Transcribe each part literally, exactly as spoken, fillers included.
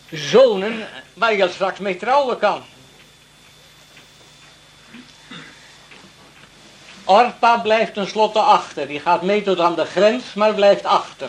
zonen waar je straks mee trouwen kan. Orpa blijft tenslotte achter. Die gaat mee tot aan de grens, maar blijft achter.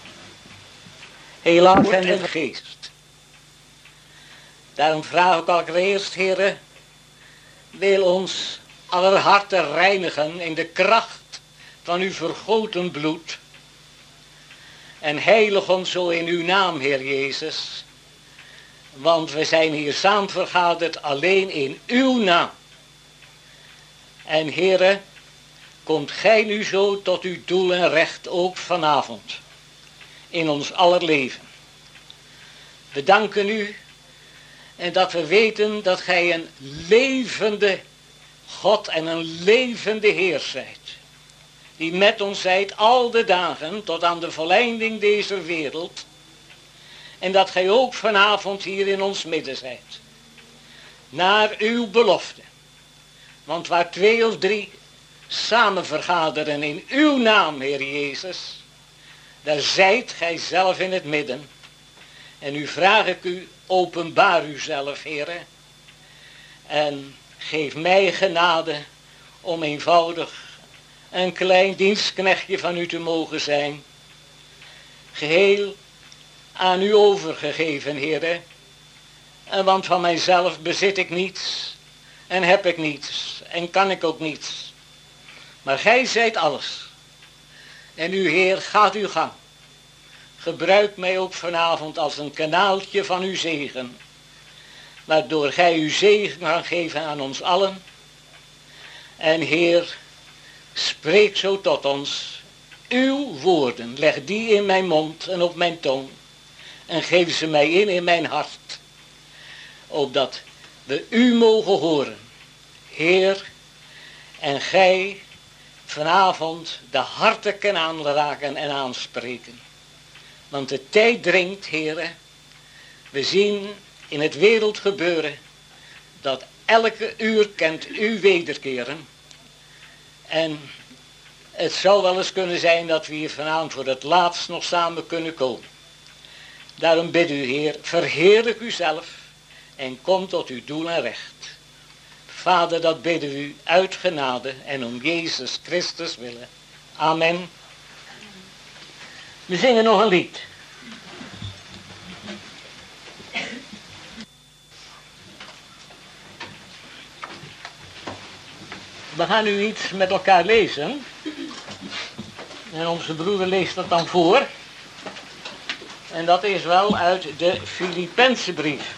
Helaas en de geest. Daarom vraag ik allereerst, heren, wil ons aller harten reinigen in de kracht van uw vergoten bloed. En heilig ons zo in uw naam, Heer Jezus. Want we zijn hier samen vergaderd alleen in uw naam. En heren, komt gij nu zo tot uw doel en recht ook vanavond. In ons aller leven. We danken u. En dat we weten dat gij een levende God en een levende Heer zijt. Die met ons zijt al de dagen tot aan de voleinding deze wereld. En dat gij ook vanavond hier in ons midden zijt. Naar uw belofte. Want waar twee of drie samen vergaderen in uw naam, Heer Jezus. Daar zijt gij zelf in het midden. En nu vraag ik u, openbaar uzelf, Heere. En geef mij genade om eenvoudig een klein dienstknechtje van u te mogen zijn. Geheel aan u overgegeven, Heere. En want van mijzelf bezit ik niets. En heb ik niets. En kan ik ook niets. Maar gij zijt alles. En u, Heer, gaat uw gang. Gebruik mij ook vanavond als een kanaaltje van uw zegen. Waardoor gij uw zegen kan geven aan ons allen. En Heer, spreek zo tot ons. Uw woorden, leg die in mijn mond en op mijn tong. En geef ze mij in in mijn hart. Opdat we u mogen horen. Heer, en gij vanavond de harten kan aanraken en aanspreken. Want de tijd dringt, heren. We zien in het wereldgebeuren dat elke uur kent u wederkeren. En het zou wel eens kunnen zijn dat we hier vanavond voor het laatst nog samen kunnen komen. Daarom bid u, Heer, verheerlijk uzelf en kom tot uw doel en recht. Vader, dat bidden we u uit genade en om Jezus Christus willen. Amen. We zingen nog een lied. We gaan nu iets met elkaar lezen. En onze broeder leest dat dan voor. En dat is wel uit de Filippenzenbrief.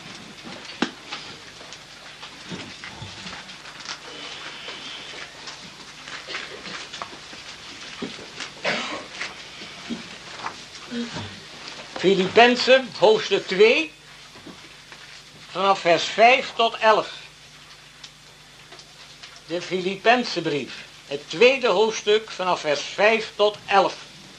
Filippenzen, hoofdstuk twee, vanaf vers vijf tot elf. De Filippenzenbrief, het tweede hoofdstuk, vanaf vers vijf tot elf.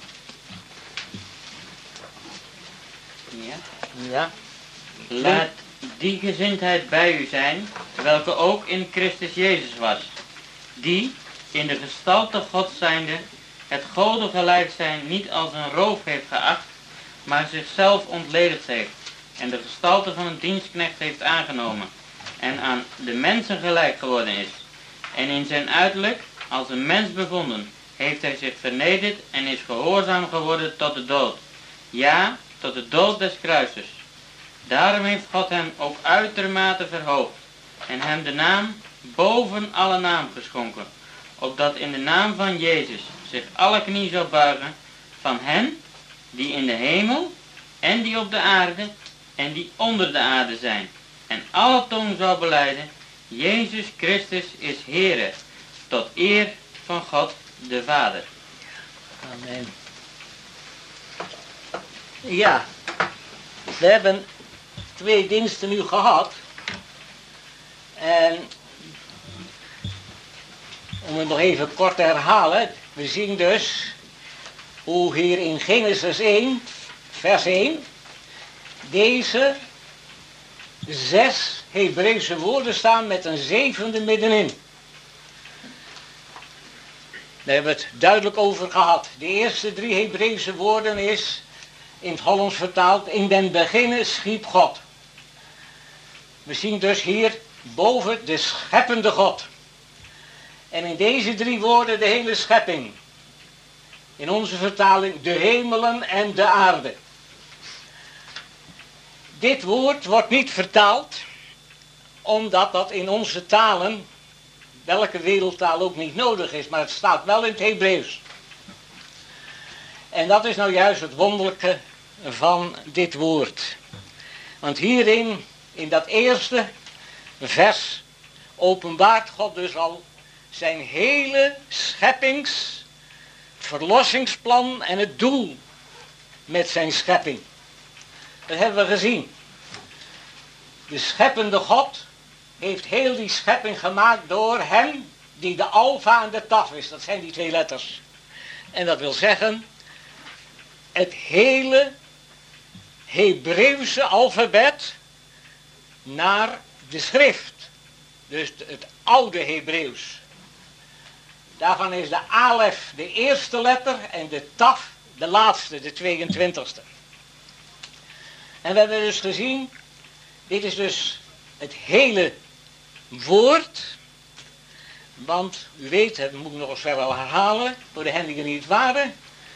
Ja. Ja. Laat die gezindheid bij u zijn, welke ook in Christus Jezus was, die, in de gestalte God zijnde, het Gode gelijk zijn niet als een roof heeft geacht, maar zichzelf ontledigd heeft en de gestalte van een dienstknecht heeft aangenomen en aan de mensen gelijk geworden is. En in zijn uiterlijk, als een mens bevonden, heeft hij zich vernederd en is gehoorzaam geworden tot de dood. Ja, tot de dood des kruises. Daarom heeft God hem ook uitermate verhoogd en hem de naam boven alle naam geschonken, opdat in de naam van Jezus zich alle knie zou buigen van hen die in de hemel en die op de aarde en die onder de aarde zijn. En alle tong zou belijden, Jezus Christus is Heere, tot eer van God de Vader. Amen. Ja, we hebben twee diensten nu gehad. En om het nog even kort te herhalen, we zien dus hoe hier in Genesis één, vers één, deze zes Hebreeuwse woorden staan met een zevende middenin. Daar hebben we het duidelijk over gehad. De eerste drie Hebreeuwse woorden is in het Hollands vertaald, in den beginne schiep God. We zien dus hier boven de scheppende God. En in deze drie woorden de hele schepping. In onze vertaling de hemelen en de aarde. Dit woord wordt niet vertaald, omdat dat in onze talen, welke wereldtaal ook niet nodig is, maar het staat wel in het Hebreeuws. En dat is nou juist het wonderlijke van dit woord. Want hierin, in dat eerste vers, openbaart God dus al zijn hele scheppings, verlossingsplan en het doel met zijn schepping. Dat hebben we gezien. De scheppende God heeft heel die schepping gemaakt door hem die de alfa en de taf is. Dat zijn die twee letters. En dat wil zeggen, het hele Hebreeuwse alfabet naar de schrift. Dus het oude Hebreeuws. Daarvan is de alef de eerste letter en de taf de laatste, de tweeëntwintigste. En we hebben dus gezien, dit is dus het hele woord. Want u weet, dat moet ik nog eens verder herhalen, voor de hen die er niet waren.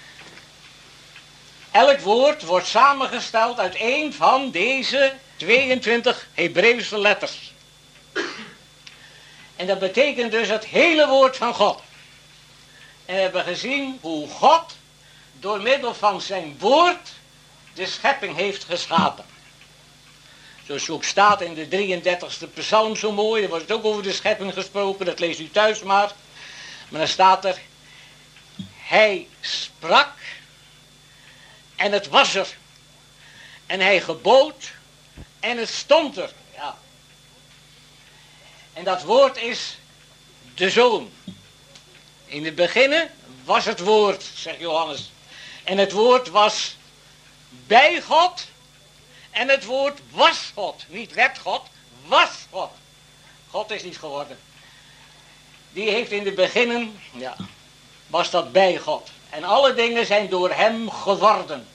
Elk woord wordt samengesteld uit een van deze tweeëntwintig Hebreeuwse letters. En dat betekent dus het hele woord van God. En we hebben gezien hoe God door middel van zijn woord de schepping heeft geschapen. Zoals ook staat in de drieëndertigste psalm zo mooi, er wordt ook over de schepping gesproken, dat leest u thuis maar. Maar dan staat er, hij sprak en het was er. En hij gebood en het stond er. Ja. En dat woord is de Zoon. In het begin was het woord, zegt Johannes. En het woord was bij God. En het woord was God. Niet werd God, was God. God is niet geworden. Die heeft in het begin, ja, was dat bij God. En alle dingen zijn door hem geworden.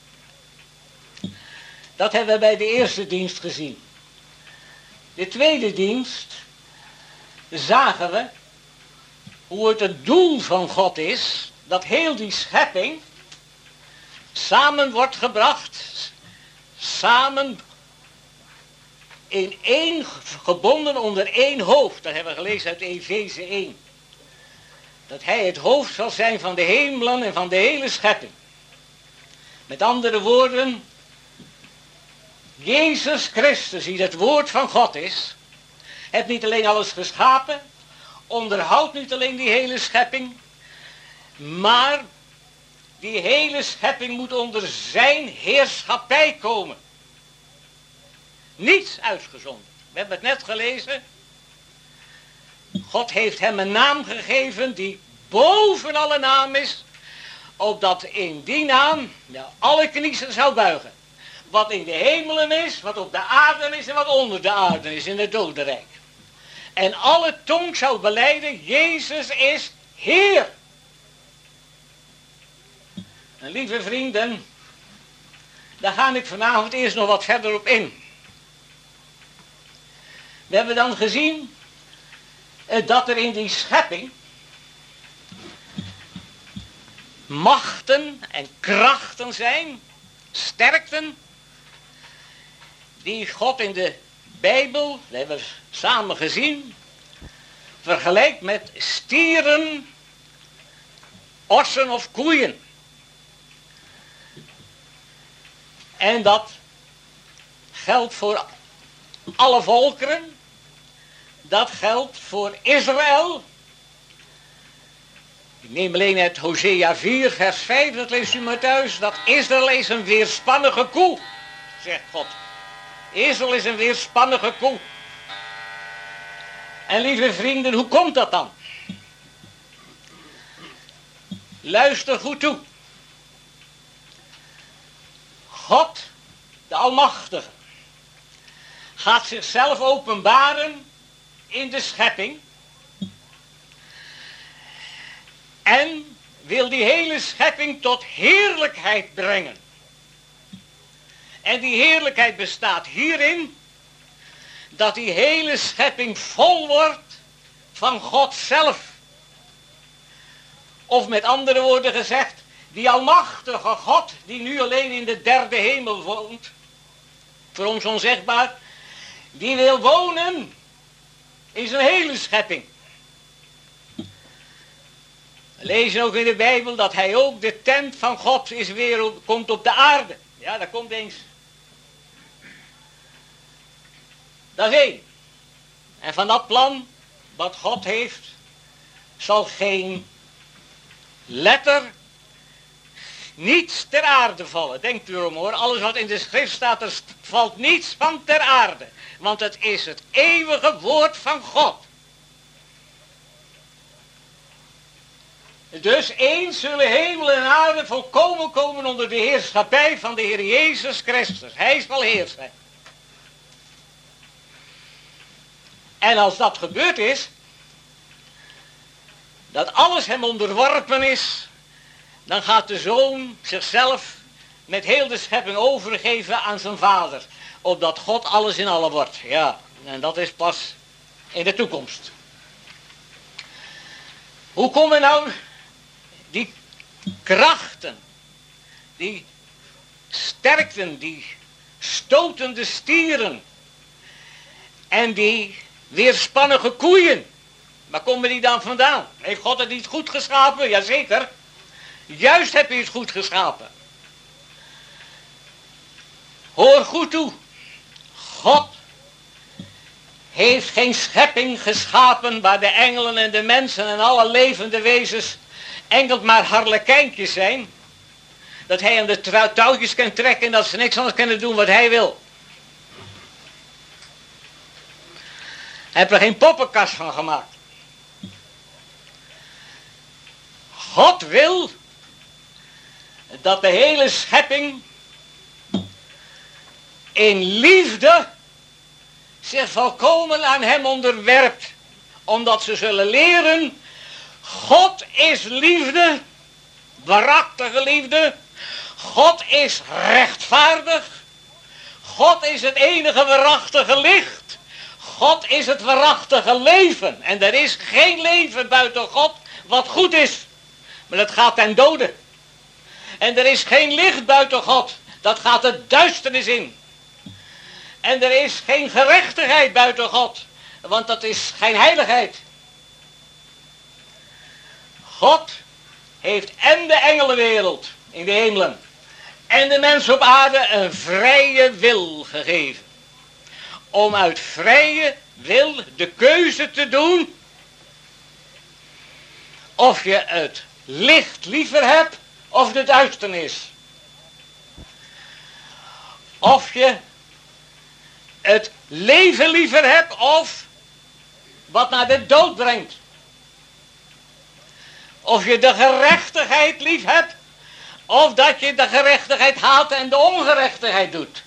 Dat hebben we bij de eerste dienst gezien. De tweede dienst zagen we hoe het het doel van God is, dat heel die schepping samen wordt gebracht, samen in één, gebonden onder één hoofd. Dat hebben we gelezen uit Efeze één. Dat hij het hoofd zal zijn van de hemelen en van de hele schepping. Met andere woorden, Jezus Christus, die het woord van God is, heeft niet alleen alles geschapen, onderhoudt niet alleen die hele schepping, maar die hele schepping moet onder zijn heerschappij komen. Niets uitgezonderd. We hebben het net gelezen. God heeft hem een naam gegeven die boven alle naam is, opdat in die naam ja, alle knieën zou buigen. Wat in de hemelen is, wat op de aarde is en wat onder de aarde is in het dodenrijk. En alle tong zou belijden, Jezus is Heer. En lieve vrienden, daar ga ik vanavond eerst nog wat verder op in. We hebben dan gezien eh, dat er in die schepping machten en krachten zijn, sterkten, die God in de Bijbel, dat hebben we samen gezien, vergelijkt met stieren, ossen of koeien. En dat geldt voor alle volkeren, dat geldt voor Israël. Ik neem alleen uit Hosea vier vers vijf, dat leest u maar thuis, dat Israël is een weerspannige koe, zegt God. Israël is een weerspannige koe. En lieve vrienden, hoe komt dat dan? Luister goed toe. God, de Almachtige, gaat zichzelf openbaren in de schepping. En wil die hele schepping tot heerlijkheid brengen. En die heerlijkheid bestaat hierin, dat die hele schepping vol wordt van God zelf. Of met andere woorden gezegd, die almachtige God die nu alleen in de derde hemel woont, voor ons onzegbaar, die wil wonen in zijn hele schepping. We lezen ook in de Bijbel dat hij ook de tent van God is weer op, komt op de aarde. Ja, dat komt eens. Dat is één. En van dat plan wat God heeft, zal geen letter, niets ter aarde vallen. Denkt u erom hoor, alles wat in de schrift staat, er valt niets van ter aarde. Want het is het eeuwige woord van God. Dus eens zullen hemel en aarde volkomen komen onder de heerschappij van de Heer Jezus Christus. Hij zal heersen. En als dat gebeurd is, dat alles hem onderworpen is, dan gaat de Zoon zichzelf met heel de schepping overgeven aan zijn Vader. Opdat God alles in allen wordt. Ja, en dat is pas in de toekomst. Hoe komen nou die krachten, die sterkten, die stotende stieren en die weerspannige koeien, waar komen die dan vandaan? Heeft God het niet goed geschapen? Jazeker. Juist heb je het goed geschapen. Hoor goed toe. God heeft geen schepping geschapen waar de engelen en de mensen en alle levende wezens enkel maar harlekijntjes zijn. Dat hij aan de touwtjes kan trekken en dat ze niks anders kunnen doen wat hij wil. Hij heeft er geen poppenkast van gemaakt. God wil dat de hele schepping in liefde zich volkomen aan hem onderwerpt. Omdat ze zullen leren, God is liefde, waarachtige liefde. God is rechtvaardig. God is het enige waarachtige licht. God is het waarachtige leven. En er is geen leven buiten God wat goed is. Maar dat gaat ten dode. En er is geen licht buiten God. Dat gaat de duisternis in. En er is geen gerechtigheid buiten God. Want dat is geen heiligheid. God heeft en de engelenwereld in de hemelen en de mens op aarde een vrije wil gegeven. Om uit vrije wil de keuze te doen of je het licht liever hebt of de duisternis. Of je het leven liever hebt of wat naar de dood brengt. Of je de gerechtigheid lief hebt of dat je de gerechtigheid haat en de ongerechtigheid doet.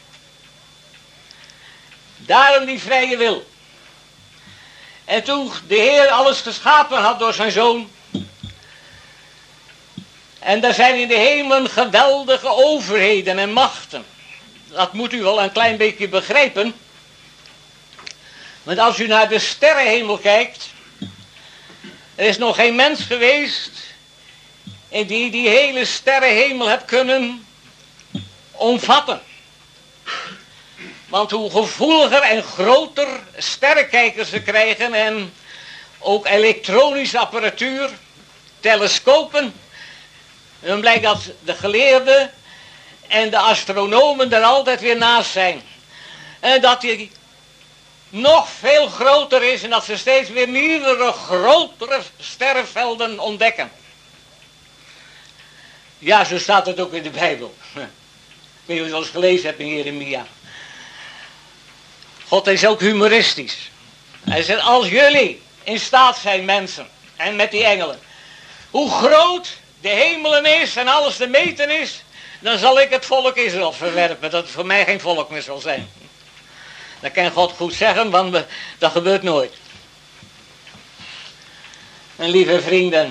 Daarom die vrije wil. En toen de Heer alles geschapen had door zijn Zoon. En daar zijn in de hemelen geweldige overheden en machten. Dat moet u wel een klein beetje begrijpen. Want als u naar de sterrenhemel kijkt. Er is nog geen mens geweest die die hele sterrenhemel heeft kunnen omvatten. Want hoe gevoeliger en groter sterrenkijkers ze krijgen en ook elektronische apparatuur, telescopen, dan blijkt dat de geleerden en de astronomen er altijd weer naast zijn. En dat die nog veel groter is en dat ze steeds weer meerdere grotere sterrenvelden ontdekken. Ja, zo staat het ook in de Bijbel. Ik weet niet of je het eens gelezen hebt in Jeremia. God is ook humoristisch. Hij zegt, als jullie in staat zijn, mensen, en met die engelen, hoe groot de hemelen is en alles te meten is, dan zal ik het volk Israël verwerpen, dat het voor mij geen volk meer zal zijn. Dat kan God goed zeggen, want we, dat gebeurt nooit. En lieve vrienden,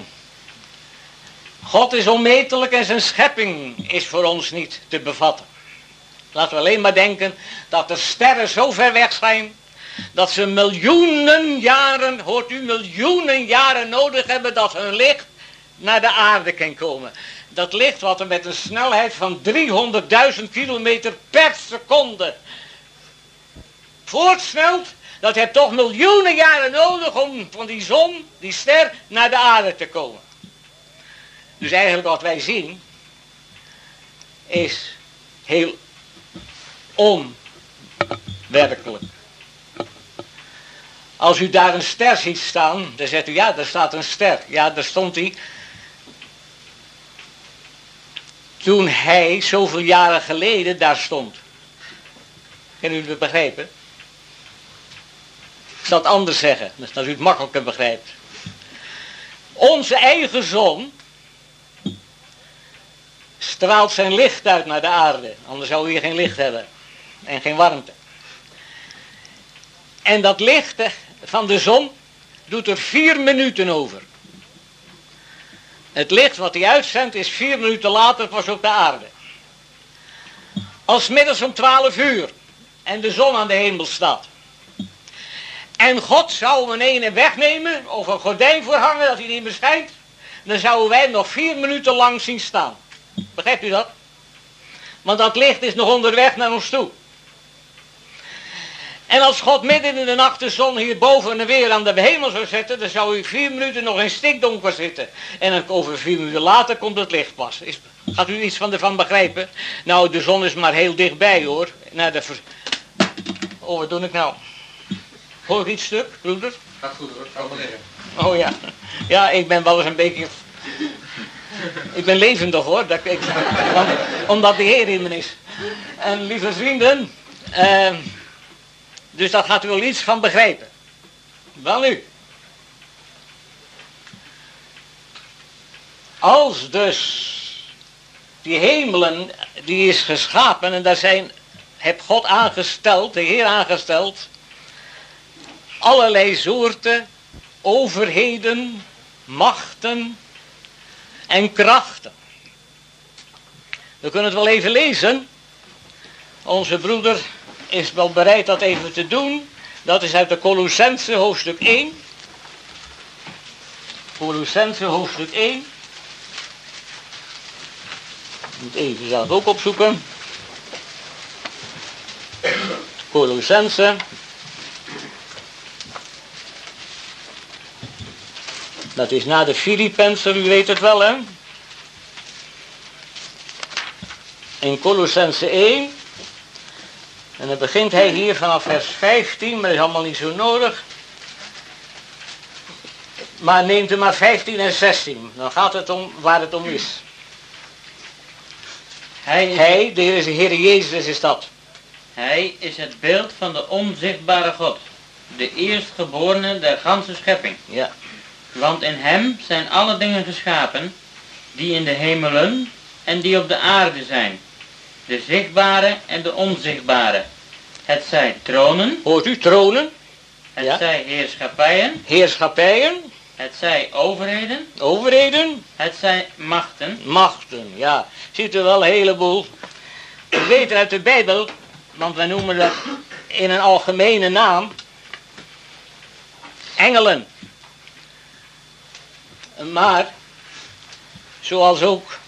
God is onmetelijk en zijn schepping is voor ons niet te bevatten. Laten we alleen maar denken dat de sterren zo ver weg zijn, dat ze miljoenen jaren, hoort u, miljoenen jaren nodig hebben dat hun licht naar de aarde kan komen. Dat licht wat er met een snelheid van driehonderdduizend kilometer per seconde voortsnelt, dat heeft toch miljoenen jaren nodig om van die zon, die ster, naar de aarde te komen. Dus eigenlijk wat wij zien is heel onwerkelijk. Als u daar een ster ziet staan, dan zegt u, ja, daar staat een ster. Ja, daar stond hij. Toen hij zoveel jaren geleden daar stond. Kunnen u het begrijpen? Ik zal het anders zeggen, dat u het makkelijker begrijpt. Onze eigen zon straalt zijn licht uit naar de aarde. Anders zou u hier geen licht hebben. En geen warmte. En dat licht van de zon doet er vier minuten over. Het licht wat hij uitzendt is vier minuten later pas op de aarde. Als middags om twaalf uur en de zon aan de hemel staat. En God zou hem ene wegnemen of een gordijn voorhangen dat hij niet meer schijnt. Dan zouden wij hem nog vier minuten lang zien staan. Begrijpt u dat? Want dat licht is nog onderweg naar ons toe. En als God midden in de nacht de zon hierboven en weer aan de hemel zou zetten, dan zou u vier minuten nog in stikdonker zitten. En dan over vier minuten later komt het licht pas. Is, gaat u iets van ervan begrijpen? Nou, de zon is maar heel dichtbij hoor. Naar de ver... Oh, wat doe ik nou? Hoor ik iets stuk, broeder? Gaat goed hoor, ga maar liggen. Oh ja. Ja, ik ben wel eens een beetje... Ik ben levendig hoor, dat ik... Want, omdat de Heer in me is. En lieve vrienden... Uh, Dus daar gaat u wel iets van begrijpen. Wel nu. Als dus die hemelen, die is geschapen en daar zijn, heb God aangesteld, de Heer aangesteld, allerlei soorten, overheden, machten en krachten. We kunnen het wel even lezen. Onze broeder is wel bereid dat even te doen. Dat is uit de Colossense hoofdstuk één. Colossense hoofdstuk één. Ik moet even zelf ook opzoeken. Colossense. Dat is na de Filippenser, u weet het wel hè. In Colossense één. En dan begint hij hier vanaf vers vijftien, maar dat is allemaal niet zo nodig. Maar neemt er maar vijftien en zestien, dan gaat het om waar het om is. Hij, is hij de Heer Jezus is dat. Hij is het beeld van de onzichtbare God, de eerstgeborene der ganse schepping. Ja. Want in hem zijn alle dingen geschapen, die in de hemelen en die op de aarde zijn. De zichtbare en de onzichtbare. Het zij tronen. Hoort u tronen? Het ja. zij heerschappijen. Heerschappijen. Het zij overheden. Overheden. Het zij machten. Machten, ja. Ziet u wel een heleboel. We weten uit de Bijbel, want wij noemen dat in een algemene naam engelen. Maar, zoals ook,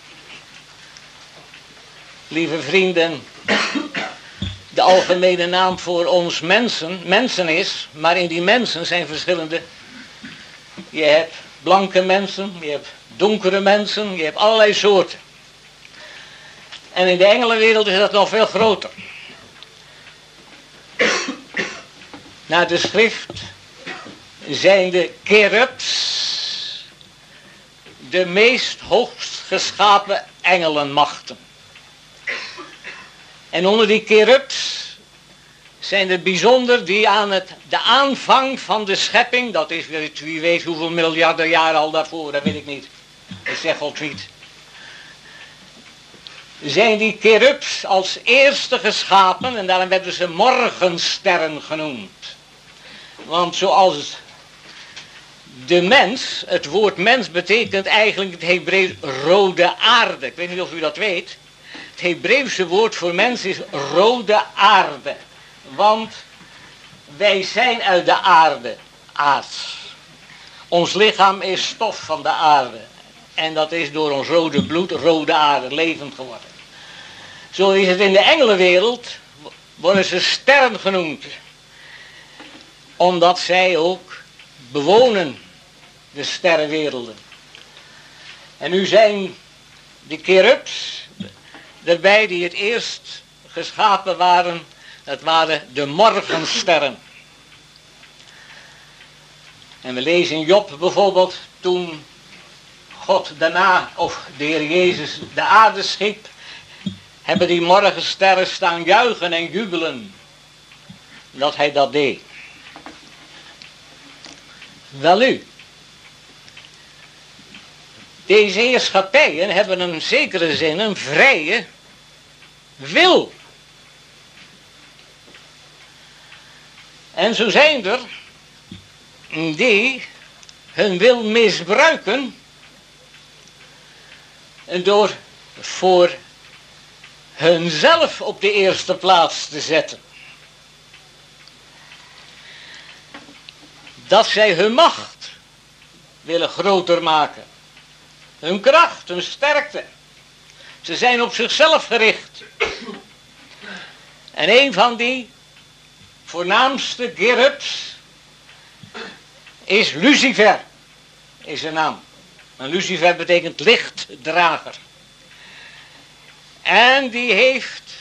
lieve vrienden, de algemene naam voor ons mensen, mensen is, maar in die mensen zijn verschillende. Je hebt blanke mensen, je hebt donkere mensen, je hebt allerlei soorten. En in de engelenwereld is dat nog veel groter. Naar de schrift zijn de cherubs de meest hoogst geschapen engelenmachten. En onder die cherubs zijn er bijzonder die aan het, de aanvang van de schepping, dat is wie weet hoeveel miljarden jaren al daarvoor, dat weet ik niet. Dat zegt God niet. Zijn die cherubs als eerste geschapen en daarom werden ze morgensterren genoemd. Want zoals de mens, het woord mens betekent eigenlijk het Hebreeuws rode aarde. Ik weet niet of u dat weet. Het Hebreeuwse woord voor mens is rode aarde. Want wij zijn uit de aarde, aards. Ons lichaam is stof van de aarde. En dat is door ons rode bloed, rode aarde, levend geworden. Zo is het in de engelenwereld, worden ze sterren genoemd. Omdat zij ook bewonen de sterrenwerelden. En nu zijn de cherubs erbij die het eerst geschapen waren. Dat waren de morgensterren. En we lezen in Job bijvoorbeeld, toen God daarna, of de Heer Jezus, de aarde schiep, hebben die morgensterren staan juichen en jubelen dat hij dat deed. Welnu, deze heerschappijen hebben in zekere zin een vrije wil. En zo zijn er die hun wil misbruiken door voor hunzelf op de eerste plaats te zetten. Dat zij hun macht willen groter maken. Hun kracht, hun sterkte. Ze zijn op zichzelf gericht. En een van die voornaamste cherubs is Lucifer, is zijn naam. En Lucifer betekent lichtdrager. En die heeft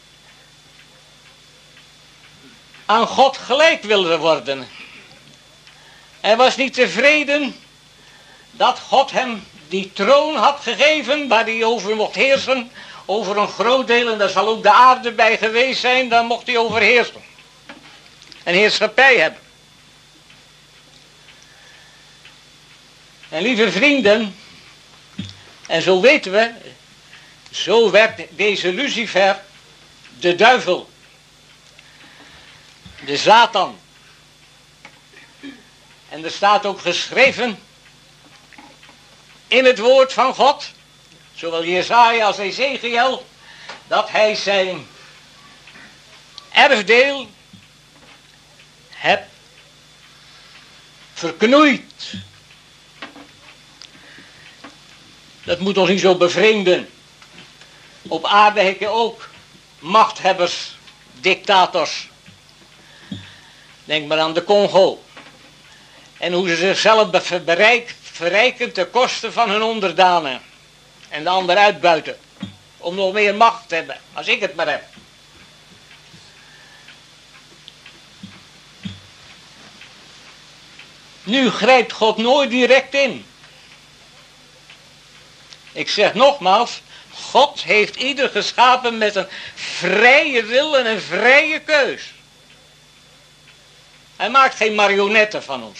aan God gelijk willen worden. Hij was niet tevreden dat God hem die troon had gegeven waar hij over mocht heersen. Over een groot deel, en daar zal ook de aarde bij geweest zijn, daar mocht hij over heersen. En heerschappij hebben. En lieve vrienden, en zo weten we, zo werd deze Lucifer de duivel, de Satan. En er staat ook geschreven in het woord van God, zowel Jesaja als Ezekiel, dat hij zijn erfdeel heeft verknoeid. Dat moet ons niet zo bevreemden. Op aarde heb je ook machthebbers, dictators. Denk maar aan de Congo. En hoe ze zichzelf bereik, verrijken ten koste van hun onderdanen. En de ander uitbuiten. Om nog meer macht te hebben, als ik het maar heb. Nu grijpt God nooit direct in. Ik zeg nogmaals, God heeft ieder geschapen met een vrije wil en een vrije keus. Hij maakt geen marionetten van ons.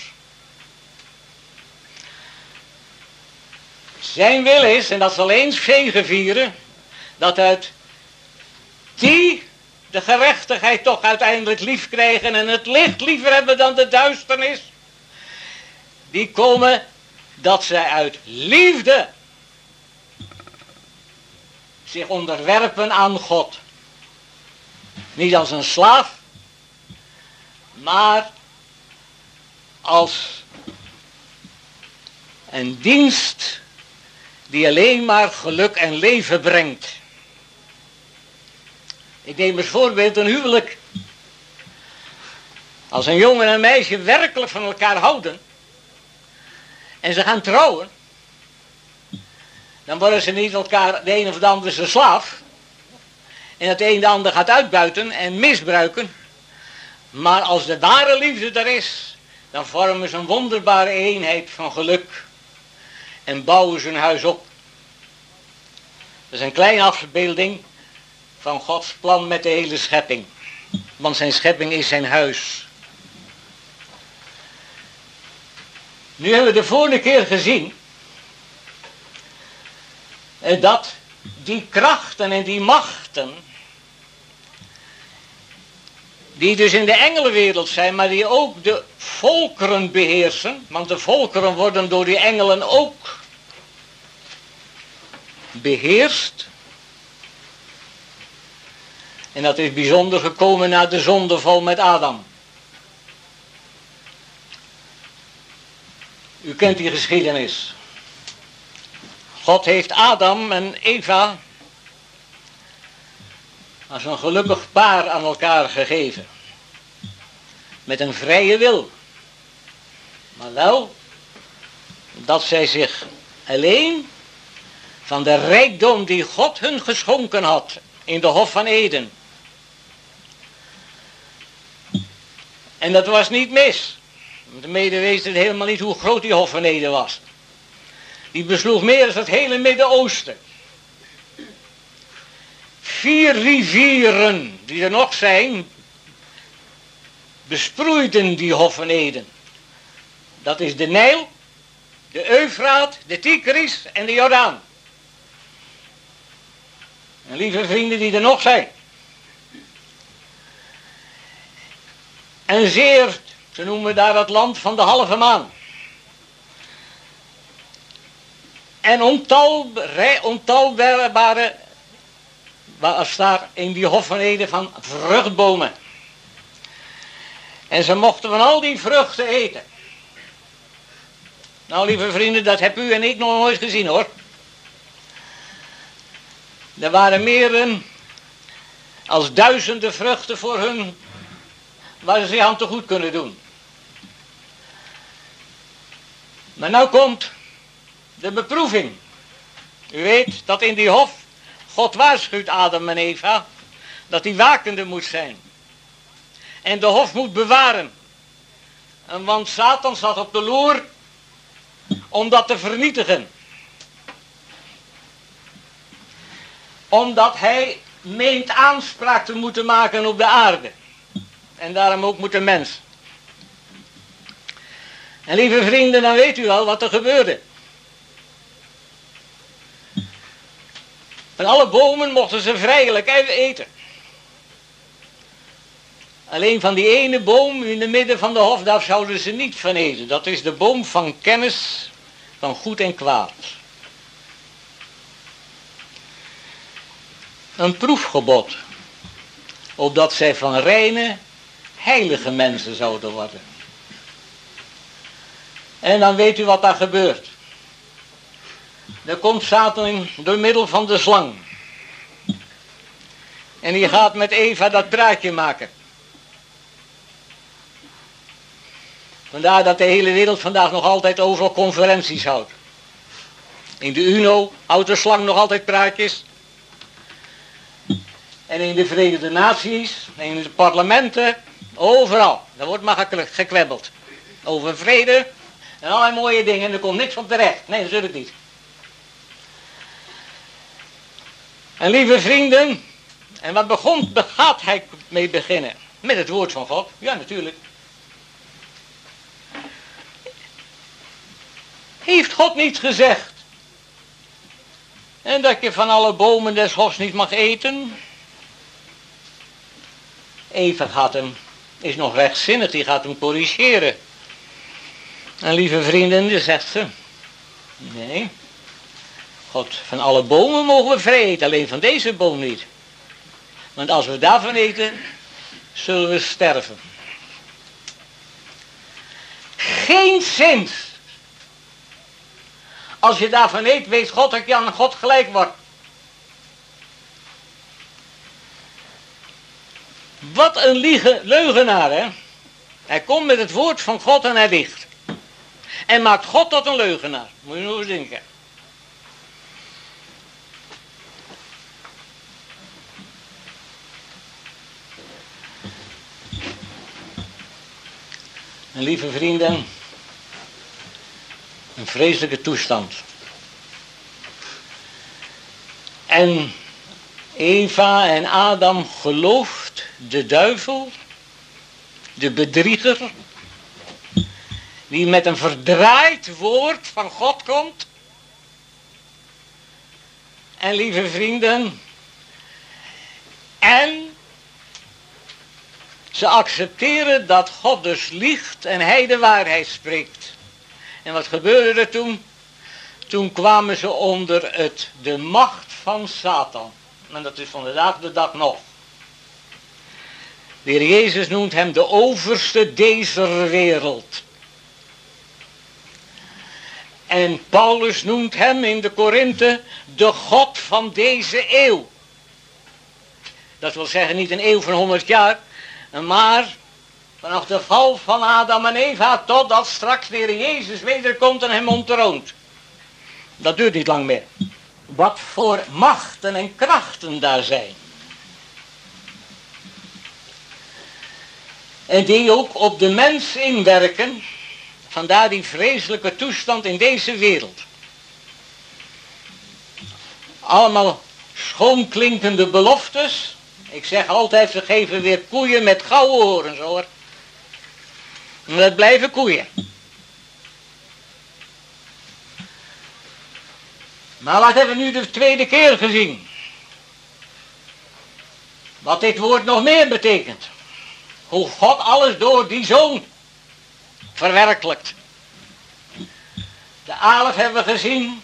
Zijn wil is, en dat zal eens zegevieren, dat uit die de gerechtigheid toch uiteindelijk lief krijgen en het licht liever hebben dan de duisternis. Die komen dat zij uit liefde zich onderwerpen aan God. Niet als een slaaf, maar als een dienst die alleen maar geluk en leven brengt. Ik neem als voorbeeld een huwelijk. Als een jongen en een meisje werkelijk van elkaar houden en ze gaan trouwen, dan worden ze niet elkaar, de een of de ander zijn slaaf. En dat de een de ander gaat uitbuiten en misbruiken. Maar als de ware liefde er is, dan vormen ze een wonderbare eenheid van geluk. En bouwen ze hun huis op. Dat is een kleine afbeelding van Gods plan met de hele schepping. Want zijn schepping is zijn huis. Nu hebben we de vorige keer gezien dat die krachten en die machten, die dus in de engelenwereld zijn, maar die ook de volkeren beheersen, want de volkeren worden door die engelen ook beheerst. En dat is bijzonder gekomen na de zondeval met Adam. U kent die geschiedenis. God heeft Adam en Eva als een gelukkig paar aan elkaar gegeven. Met een vrije wil. Maar wel dat zij zich alleen van de rijkdom die God hun geschonken had in de Hof van Eden. En dat was niet mis. De mede weet het helemaal niet hoe groot die Hof van Eden was. Die besloeg meer dan het hele Midden-Oosten. Vier rivieren die er nog zijn, besproeiden die Hof van Eden. Dat is de Nijl, de Eufraat, de Tigris en de Jordaan. En lieve vrienden die er nog zijn. En zeer, ze noemen daar het land van de halve maan. En ontalbare, ontalbare, waar daar in die Hof van Eden van vruchtbomen. En ze mochten van al die vruchten eten. Nou lieve vrienden, dat heb u en ik nog nooit gezien hoor. Er waren meer dan als duizenden vruchten voor hun, waar ze zich aan te goed kunnen doen. Maar nou komt de beproeving. U weet dat in die hof God waarschuwt Adam en Eva dat die wakende moet zijn. En de hof moet bewaren. En want Satan zat op de loer om dat te vernietigen. Omdat hij meent aanspraak te moeten maken op de aarde. En daarom ook moet de mens. En lieve vrienden, dan weet u al wat er gebeurde. Van alle bomen mochten ze vrijelijk eten. Alleen van die ene boom in het midden van de hof, daar zouden ze niet van eten. Dat is de boom van kennis van goed en kwaad. Een proefgebod. Opdat zij van reine, heilige mensen zouden worden. En dan weet u wat daar gebeurt. Dan komt Satan in, door middel van de slang. En die gaat met Eva dat praatje maken. Vandaar dat de hele wereld vandaag nog altijd overal conferenties houdt. In de UNO houdt de slang nog altijd praatjes. En in de Verenigde Naties, en in de parlementen, overal. Daar wordt maar gekwebbeld. Over vrede en allerlei mooie dingen. En er komt niks op terecht. Nee, natuurlijk niet. En lieve vrienden, en wat begon, gaat hij mee beginnen? Met het woord van God. Ja, natuurlijk. Heeft God niet gezegd? En dat je van alle bomen des hofs niet mag eten? Eva gaat hem, is nog rechtzinnig, die gaat hem corrigeren. En lieve vrienden, dan zegt ze, nee, God, van alle bomen mogen we vrij eten, alleen van deze boom niet. Want als we daarvan eten, zullen we sterven. Geen zins. Als je daarvan eet, weet God dat je aan God gelijk wordt. Wat een liege, leugenaar, hè. Hij komt met het woord van God en hij liegt. En maakt God tot een leugenaar. Moet je nog eens denken. En lieve vrienden, een vreselijke toestand. En Eva en Adam gelooft de duivel, de bedrieger, die met een verdraaid woord van God komt. En lieve vrienden, en ze accepteren dat God dus liegt en hij de waarheid spreekt. En wat gebeurde er toen? Toen kwamen ze onder het, de macht van Satan. En dat is vandaag de dag nog. De Heer Jezus noemt hem de overste deze wereld. En Paulus noemt hem in de Korinthe de God van deze eeuw. Dat wil zeggen niet een eeuw van honderd jaar, maar vanaf de val van Adam en Eva totdat straks de Heer Jezus wederkomt en hem ontroont. Dat duurt niet lang meer. Wat voor machten en krachten daar zijn. En die ook op de mens inwerken. Vandaar die vreselijke toestand in deze wereld. Allemaal schoonklinkende beloftes. Ik zeg altijd, ze geven weer koeien met gouden horens hoor. Maar dat blijven koeien. Maar wat hebben we nu de tweede keer gezien? Wat dit woord nog meer betekent. Hoe God alles door die zoon verwerkelijkt. De alef hebben we gezien.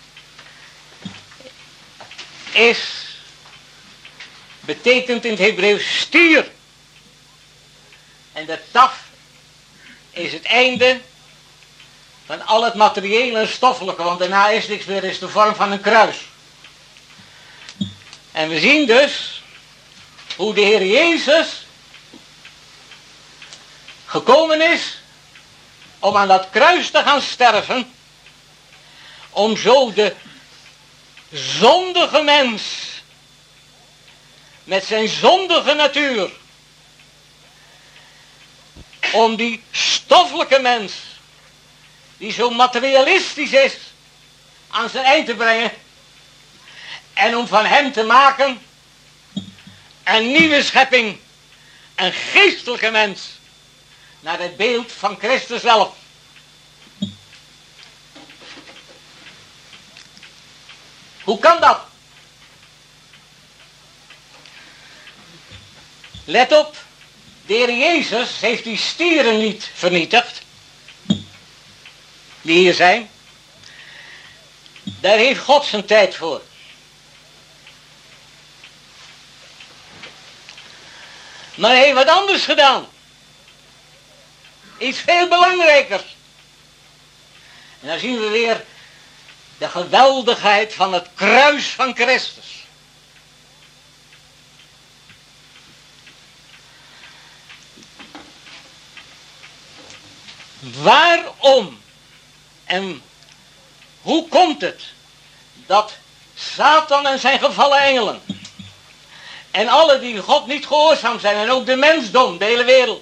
Is, betekent in het Hebreeuws stier. En de taf is het einde van al het materiële en stoffelijke, want daarna is niks meer, is de vorm van een kruis. En we zien dus hoe de Heer Jezus gekomen is om aan dat kruis te gaan sterven, om zo de zondige mens met zijn zondige natuur, om die stoffelijke mens die zo materialistisch is aan zijn eind te brengen en om van hem te maken een nieuwe schepping, een geestelijke mens naar het beeld van Christus zelf. Hoe kan dat? Let op, de Heer Jezus heeft die stieren niet vernietigd, die hier zijn. Daar heeft God zijn tijd voor. Maar hij heeft wat anders gedaan. Iets veel belangrijkers. En dan zien we weer de geweldigheid van het kruis van Christus. Waarom en hoe komt het dat Satan en zijn gevallen engelen en alle die God niet gehoorzaam zijn en ook de mensdom, de hele wereld,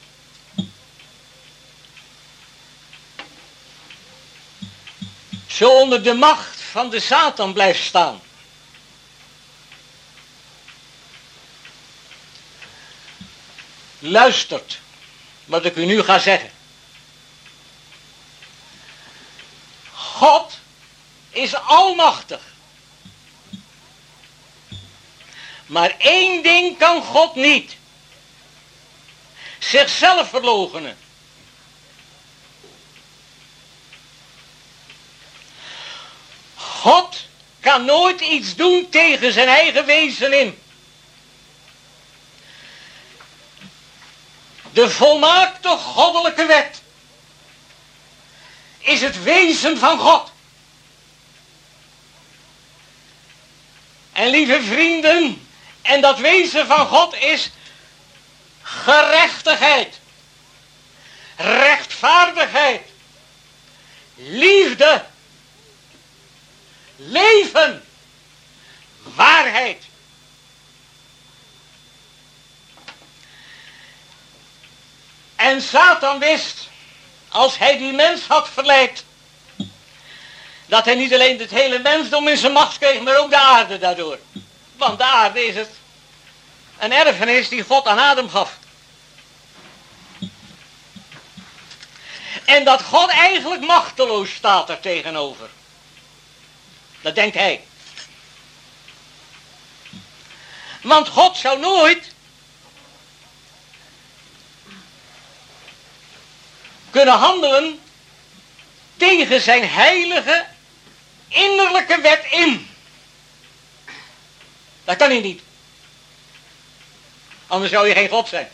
zo onder de macht van de Satan blijft staan? Luistert wat ik u nu ga zeggen. God is almachtig. Maar één ding kan God niet. Zichzelf verloochenen. God kan nooit iets doen tegen zijn eigen wezen in. De volmaakte goddelijke wet is het wezen van God. En lieve vrienden, en dat wezen van God is gerechtigheid, rechtvaardigheid, liefde, leven, waarheid. En Satan wist, als hij die mens had verleid, dat hij niet alleen het hele mensdom in zijn macht kreeg, maar ook de aarde daardoor. Want de aarde is het een erfenis die God aan Adam gaf. En dat God eigenlijk machteloos staat er tegenover. Dat denkt hij. Want God zou nooit kunnen handelen tegen zijn heilige innerlijke wet in. Dat kan hij niet. Anders zou je geen God zijn.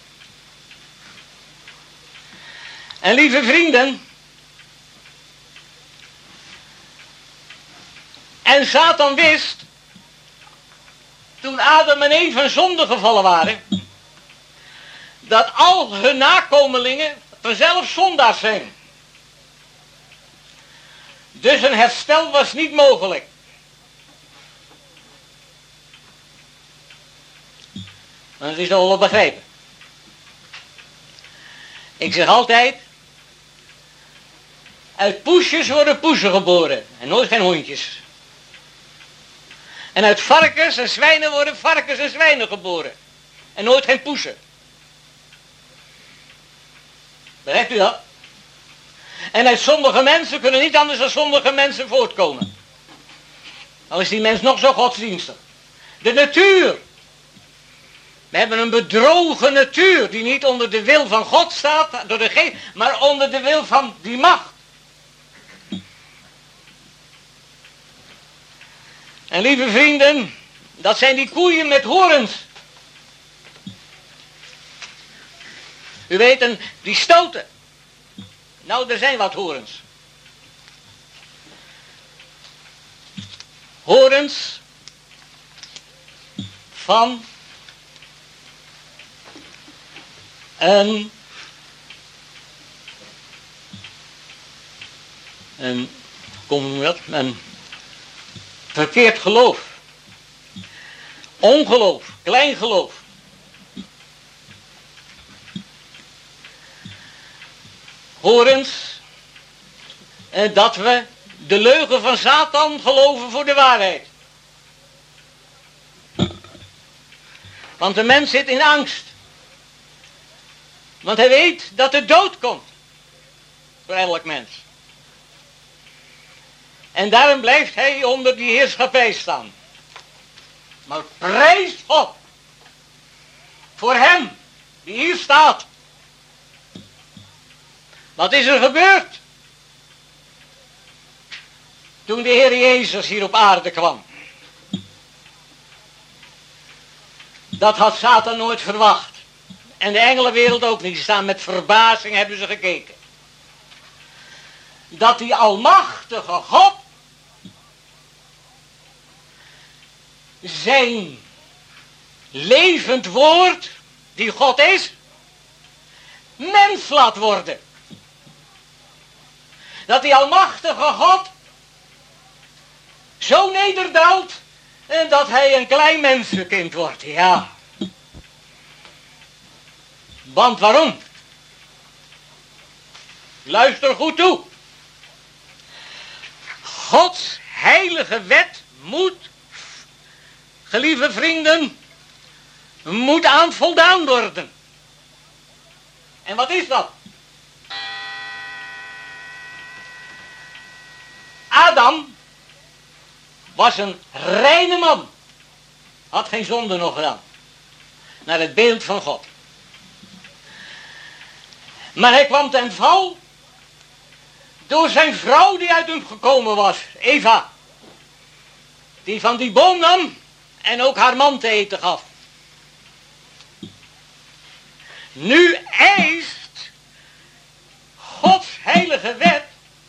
En lieve vrienden, en Satan wist, toen Adam en Eva in zonde gevallen waren, dat al hun nakomelingen vanzelf zondaars zijn. Dus een herstel was niet mogelijk. Maar dat is toch wel begrepen. Ik zeg altijd, uit poesjes worden poesen geboren en nooit geen hondjes. En uit varkens en zwijnen worden varkens en zwijnen geboren en nooit geen poesen. Begrijpt u dat? En uit sommige mensen kunnen niet anders dan sommige mensen voortkomen. Al is die mens nog zo godsdienstig. De natuur. We hebben een bedrogen natuur die niet onder de wil van God staat, door de geest, maar onder de wil van die macht. En lieve vrienden, dat zijn die koeien met horens. U weet, en die stoten. Nou, er zijn wat horens. Horens van een, een, hoe noem je dat? Een verkeerd geloof. Ongeloof, klein geloof. Horens, eh, dat we de leugen van Satan geloven voor de waarheid. Want de mens zit in angst. Want hij weet dat de dood komt. Voor elk mens. En daarom blijft hij onder die heerschappij staan. Maar prijs God. Voor hem die hier staat. Wat is er gebeurd? Toen de Heer Jezus hier op aarde kwam. Dat had Satan nooit verwacht. En de engelenwereld ook niet. Die staan met verbazing, hebben ze gekeken. Dat die almachtige God zijn levend woord, die God is, mens laat worden. Dat die almachtige God zo nederdaalt en dat hij een klein mensenkind wordt. Ja. Want waarom? Luister goed toe. Gods heilige wet moet, gelieve vrienden, moet aan voldaan worden. En wat is dat? Adam was een reine man. Had geen zonde nog gedaan. Naar het beeld van God. Maar hij kwam ten val door zijn vrouw die uit hem gekomen was, Eva. Die van die boom nam en ook haar man te eten gaf. Nu eist Gods heilige wet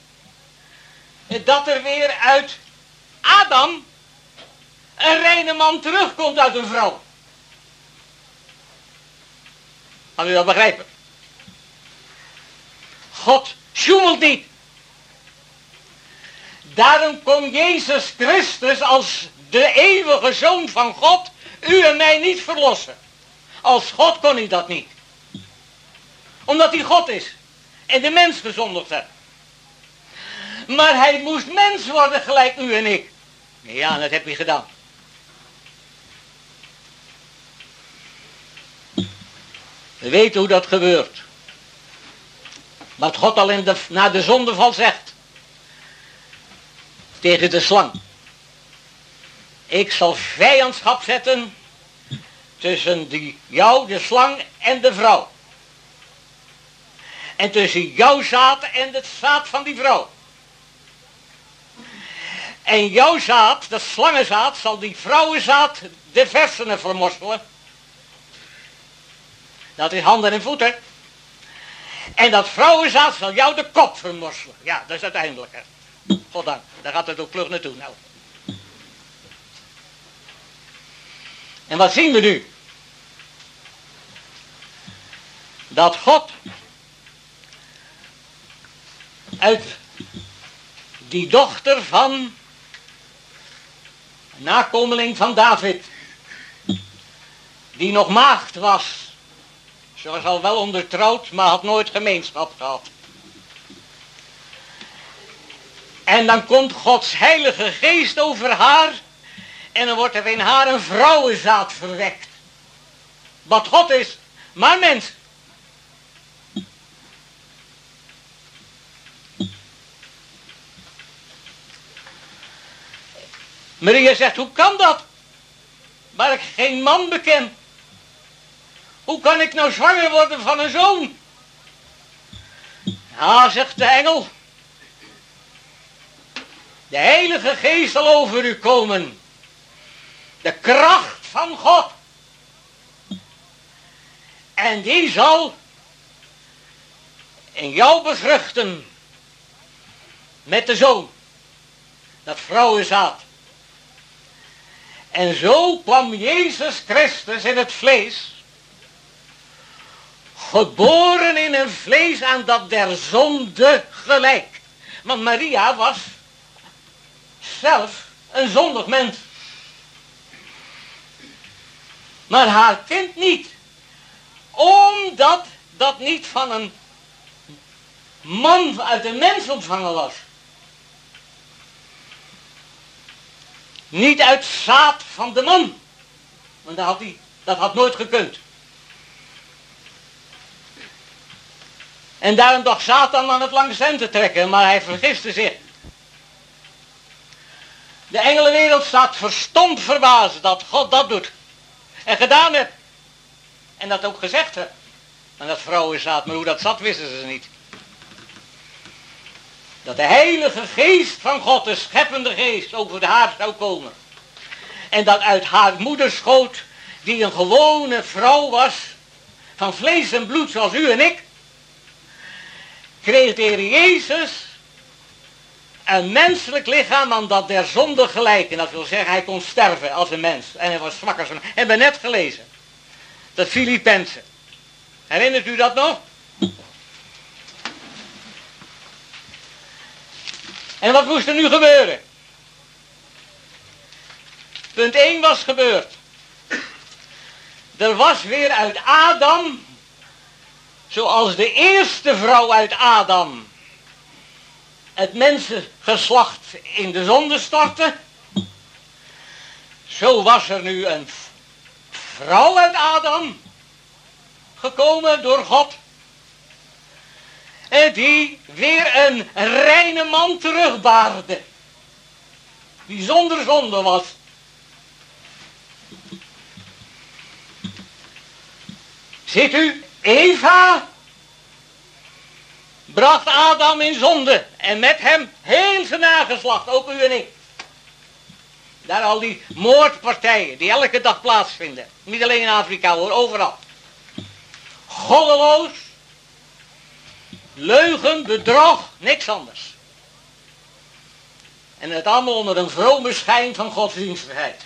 dat er weer uit Adam een reine man terugkomt uit een vrouw. Kan u dat begrijpen? God sjoemelt niet. Daarom kon Jezus Christus als de eeuwige Zoon van God u en mij niet verlossen. Als God kon hij dat niet. Omdat hij God is en de mens gezondigd heeft. Maar hij moest mens worden gelijk u en ik. Ja, dat heb hij gedaan. We weten hoe dat gebeurt. Wat God al in de, na de zondeval zegt. Tegen de slang. Ik zal vijandschap zetten tussen die, jou, de slang en de vrouw. En tussen jouw zaad en het zaad van die vrouw. En jouw zaad, dat slangenzaad, zal die vrouwenzaad de versenen vermorselen. Dat is handen en voeten. En dat vrouwenzaad zal jou de kop vermorselen. Ja, dat is uiteindelijk. Hè. Goddank, daar gaat het ook vlug naartoe nou. En wat zien we nu? Dat God uit die dochter van nakomeling van David, die nog maagd was, ze was al wel ondertrouwd, maar had nooit gemeenschap gehad. En dan komt Gods heilige geest over haar en dan wordt er in haar een vrouwenzaad verwekt. Wat God is, maar mens. Maria zegt, hoe kan dat? Waar ik geen man beken. Hoe kan ik nou zwanger worden van een zoon? Ja, zegt de engel. De heilige geest zal over u komen. De kracht van God. En die zal in jou bevruchten. Met de zoon. Dat vrouwenzaad. En zo kwam Jezus Christus in het vlees. Geboren in een vlees aan dat der zonde gelijk. Want Maria was zelf een zondig mens. Maar haar kind niet. Omdat dat niet van een man uit een mens ontvangen was. Niet uit zaad van de man. Want dat had, hij, dat had nooit gekund. En daarom dacht Satan aan het langste eind te trekken. Maar hij vergiste zich. De engelenwereld staat verstomd verbaasd dat God dat doet. En gedaan heeft. En dat ook gezegd heeft. En dat vrouwenzaad, maar hoe dat zat wisten ze niet. Dat de heilige geest van God, de scheppende geest, over haar zou komen. En dat uit haar moederschoot, die een gewone vrouw was, van vlees en bloed zoals u en ik, kreeg de Heer Jezus een menselijk lichaam aan dat der zonde gelijk. En dat wil zeggen, hij kon sterven als een mens. En hij was zwak als een mens. Hebben we net gelezen. Dat Filippenzen. Herinnert u dat nog? En wat moest er nu gebeuren? Punt één was gebeurd. Er was weer uit Adam, zoals de eerste vrouw uit Adam, het mensengeslacht in de zonde stortte. Zo was er nu een vrouw uit Adam, gekomen door God. En die weer een reine man terugbaarde. Die zonder zonde was. Ziet u, Eva bracht Adam in zonde. En met hem heel zijn nageslacht, ook u en ik. Daar al die moordpartijen die elke dag plaatsvinden. Niet alleen in Afrika hoor, overal. Goddeloos. Leugen, bedrog, niks anders. En het allemaal onder een vrome schijn van godsdienstigheid.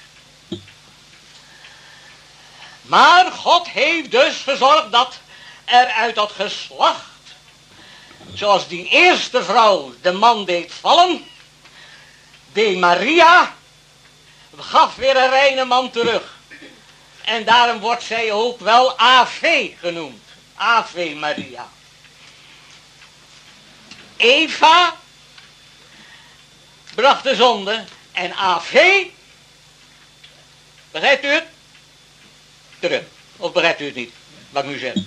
Maar God heeft dus gezorgd dat er uit dat geslacht, zoals die eerste vrouw de man deed vallen, deed Maria, gaf weer een reine man terug. En daarom wordt zij ook wel Ave genoemd. Ave Maria. Eva bracht de zonde en Ave, begrijpt u het? Terug. Of begrijpt u het niet, wat ik nu zeg?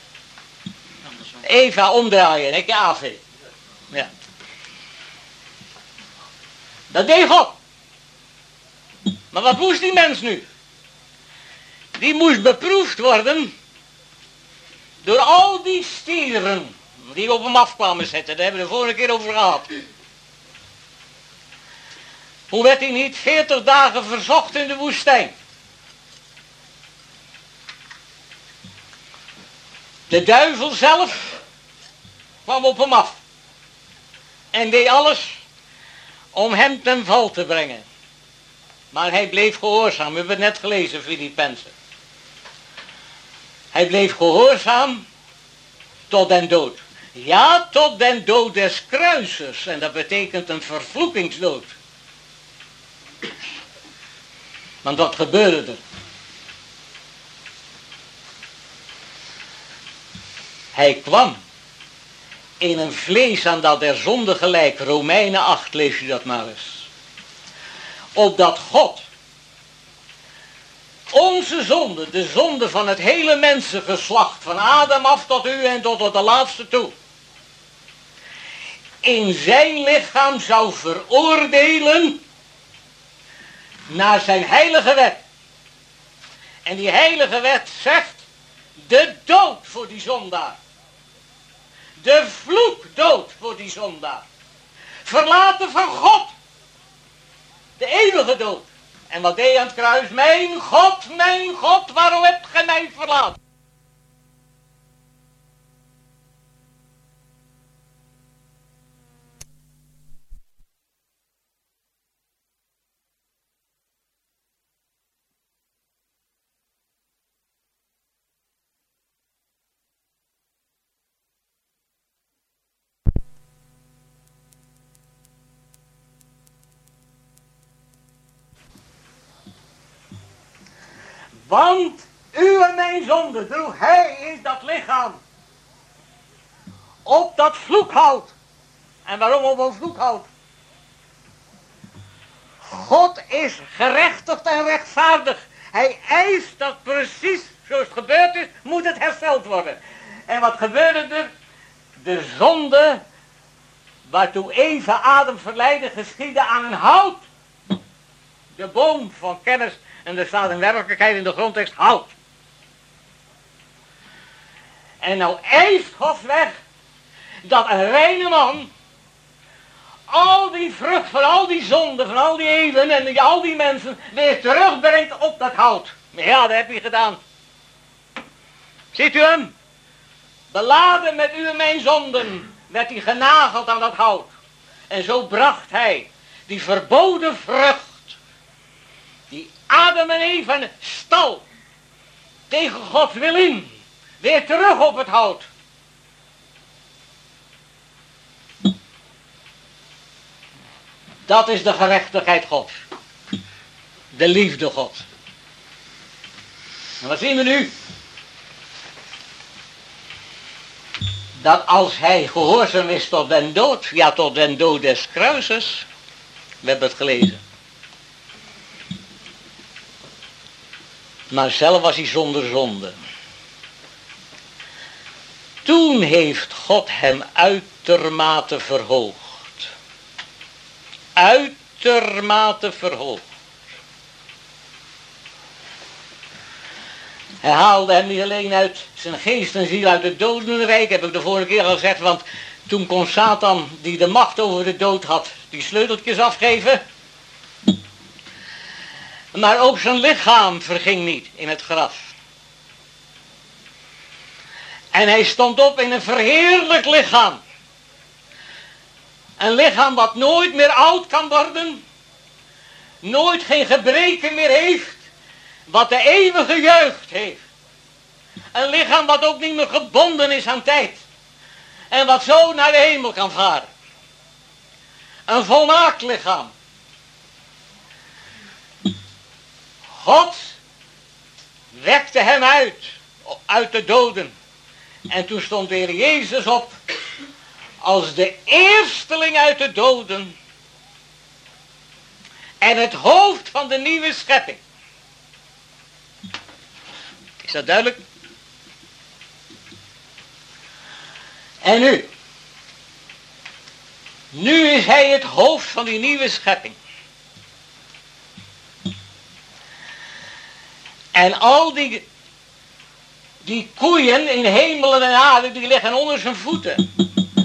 Eva omdraaien, ik Ave. Ja. Dat deed God. Maar wat moest die mens nu? Die moest beproefd worden door al die stieren die op hem afkwamen zetten. Daar hebben we de vorige keer over gehad. Hoe werd hij niet veertig dagen verzocht in de woestijn? De duivel zelf kwam op hem af. En deed alles om hem ten val te brengen. Maar hij bleef gehoorzaam. We hebben het net gelezen, Filippenzen. Hij bleef gehoorzaam tot den dood. Ja, tot den dood des kruises. En dat betekent een vervloekingsdood. Want wat gebeurde er? Hij kwam in een vlees aan dat der zonde gelijk. Romeinen acht, lees je dat maar eens. Opdat God onze zonde, de zonde van het hele mensengeslacht, van Adam af tot u en tot, tot de laatste toe, in zijn lichaam zou veroordelen naar zijn heilige wet. En die heilige wet zegt, de dood voor die zondaar. De vloek dood voor die zondaar. Verlaten van God. De eeuwige dood. En wat deed hij aan het kruis? Mijn God, mijn God, waarom hebt gij mij verlaten? Want u en mijn zonde droeg hij in dat lichaam. Op dat vloekhout. En waarom op een vloekhout? God is gerechtigd en rechtvaardig. Hij eist dat precies zoals het gebeurd is, moet het hersteld worden. En wat gebeurde er? De zonde waartoe Eva Adam verleidde geschiedde aan een hout. De boom van kennis. En er staat in werkelijkheid in de grondtekst hout. En nou eist God weg dat een reine man al die vrucht van al die zonden, van al die edelen en die, al die mensen weer terugbrengt op dat hout. Ja, dat heb je gedaan. Ziet u hem? Beladen met u en mijn zonden werd hij genageld aan dat hout. En zo bracht hij die verboden vrucht, die Adam en Eva stal tegen Gods wil in, weer terug op het hout. Dat is de gerechtigheid Gods. De liefde Gods. En wat zien we nu? Dat als hij gehoorzaam is tot den dood, ja tot den dood des kruises, we hebben het gelezen. Maar zelf was hij zonder zonde. Toen heeft God hem uitermate verhoogd. Uitermate verhoogd. Hij haalde hem niet alleen uit zijn geest en ziel uit het dodenrijk, heb ik de vorige keer al gezegd, want toen kon Satan, die de macht over de dood had, die sleuteltjes afgeven. Maar ook zijn lichaam verging niet in het graf. En hij stond op in een verheerlijk lichaam. Een lichaam wat nooit meer oud kan worden. Nooit geen gebreken meer heeft. Wat de eeuwige jeugd heeft. Een lichaam wat ook niet meer gebonden is aan tijd. En wat zo naar de hemel kan varen. Een volmaakt lichaam. God wekte hem uit, uit de doden. En toen stond de Heer Jezus op als de eersteling uit de doden. En het hoofd van de nieuwe schepping. Is dat duidelijk? En nu? Nu is hij het hoofd van die nieuwe schepping. En al die, die koeien in hemel en aarde, die liggen onder zijn voeten.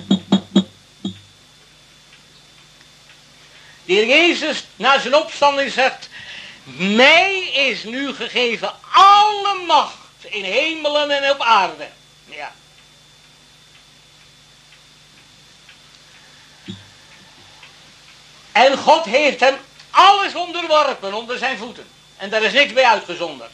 De Heer Jezus na zijn opstanding zegt, mij is nu gegeven alle macht in hemelen en op aarde. Ja. En God heeft hem alles onderworpen onder zijn voeten. En daar is niks bij uitgezonderd.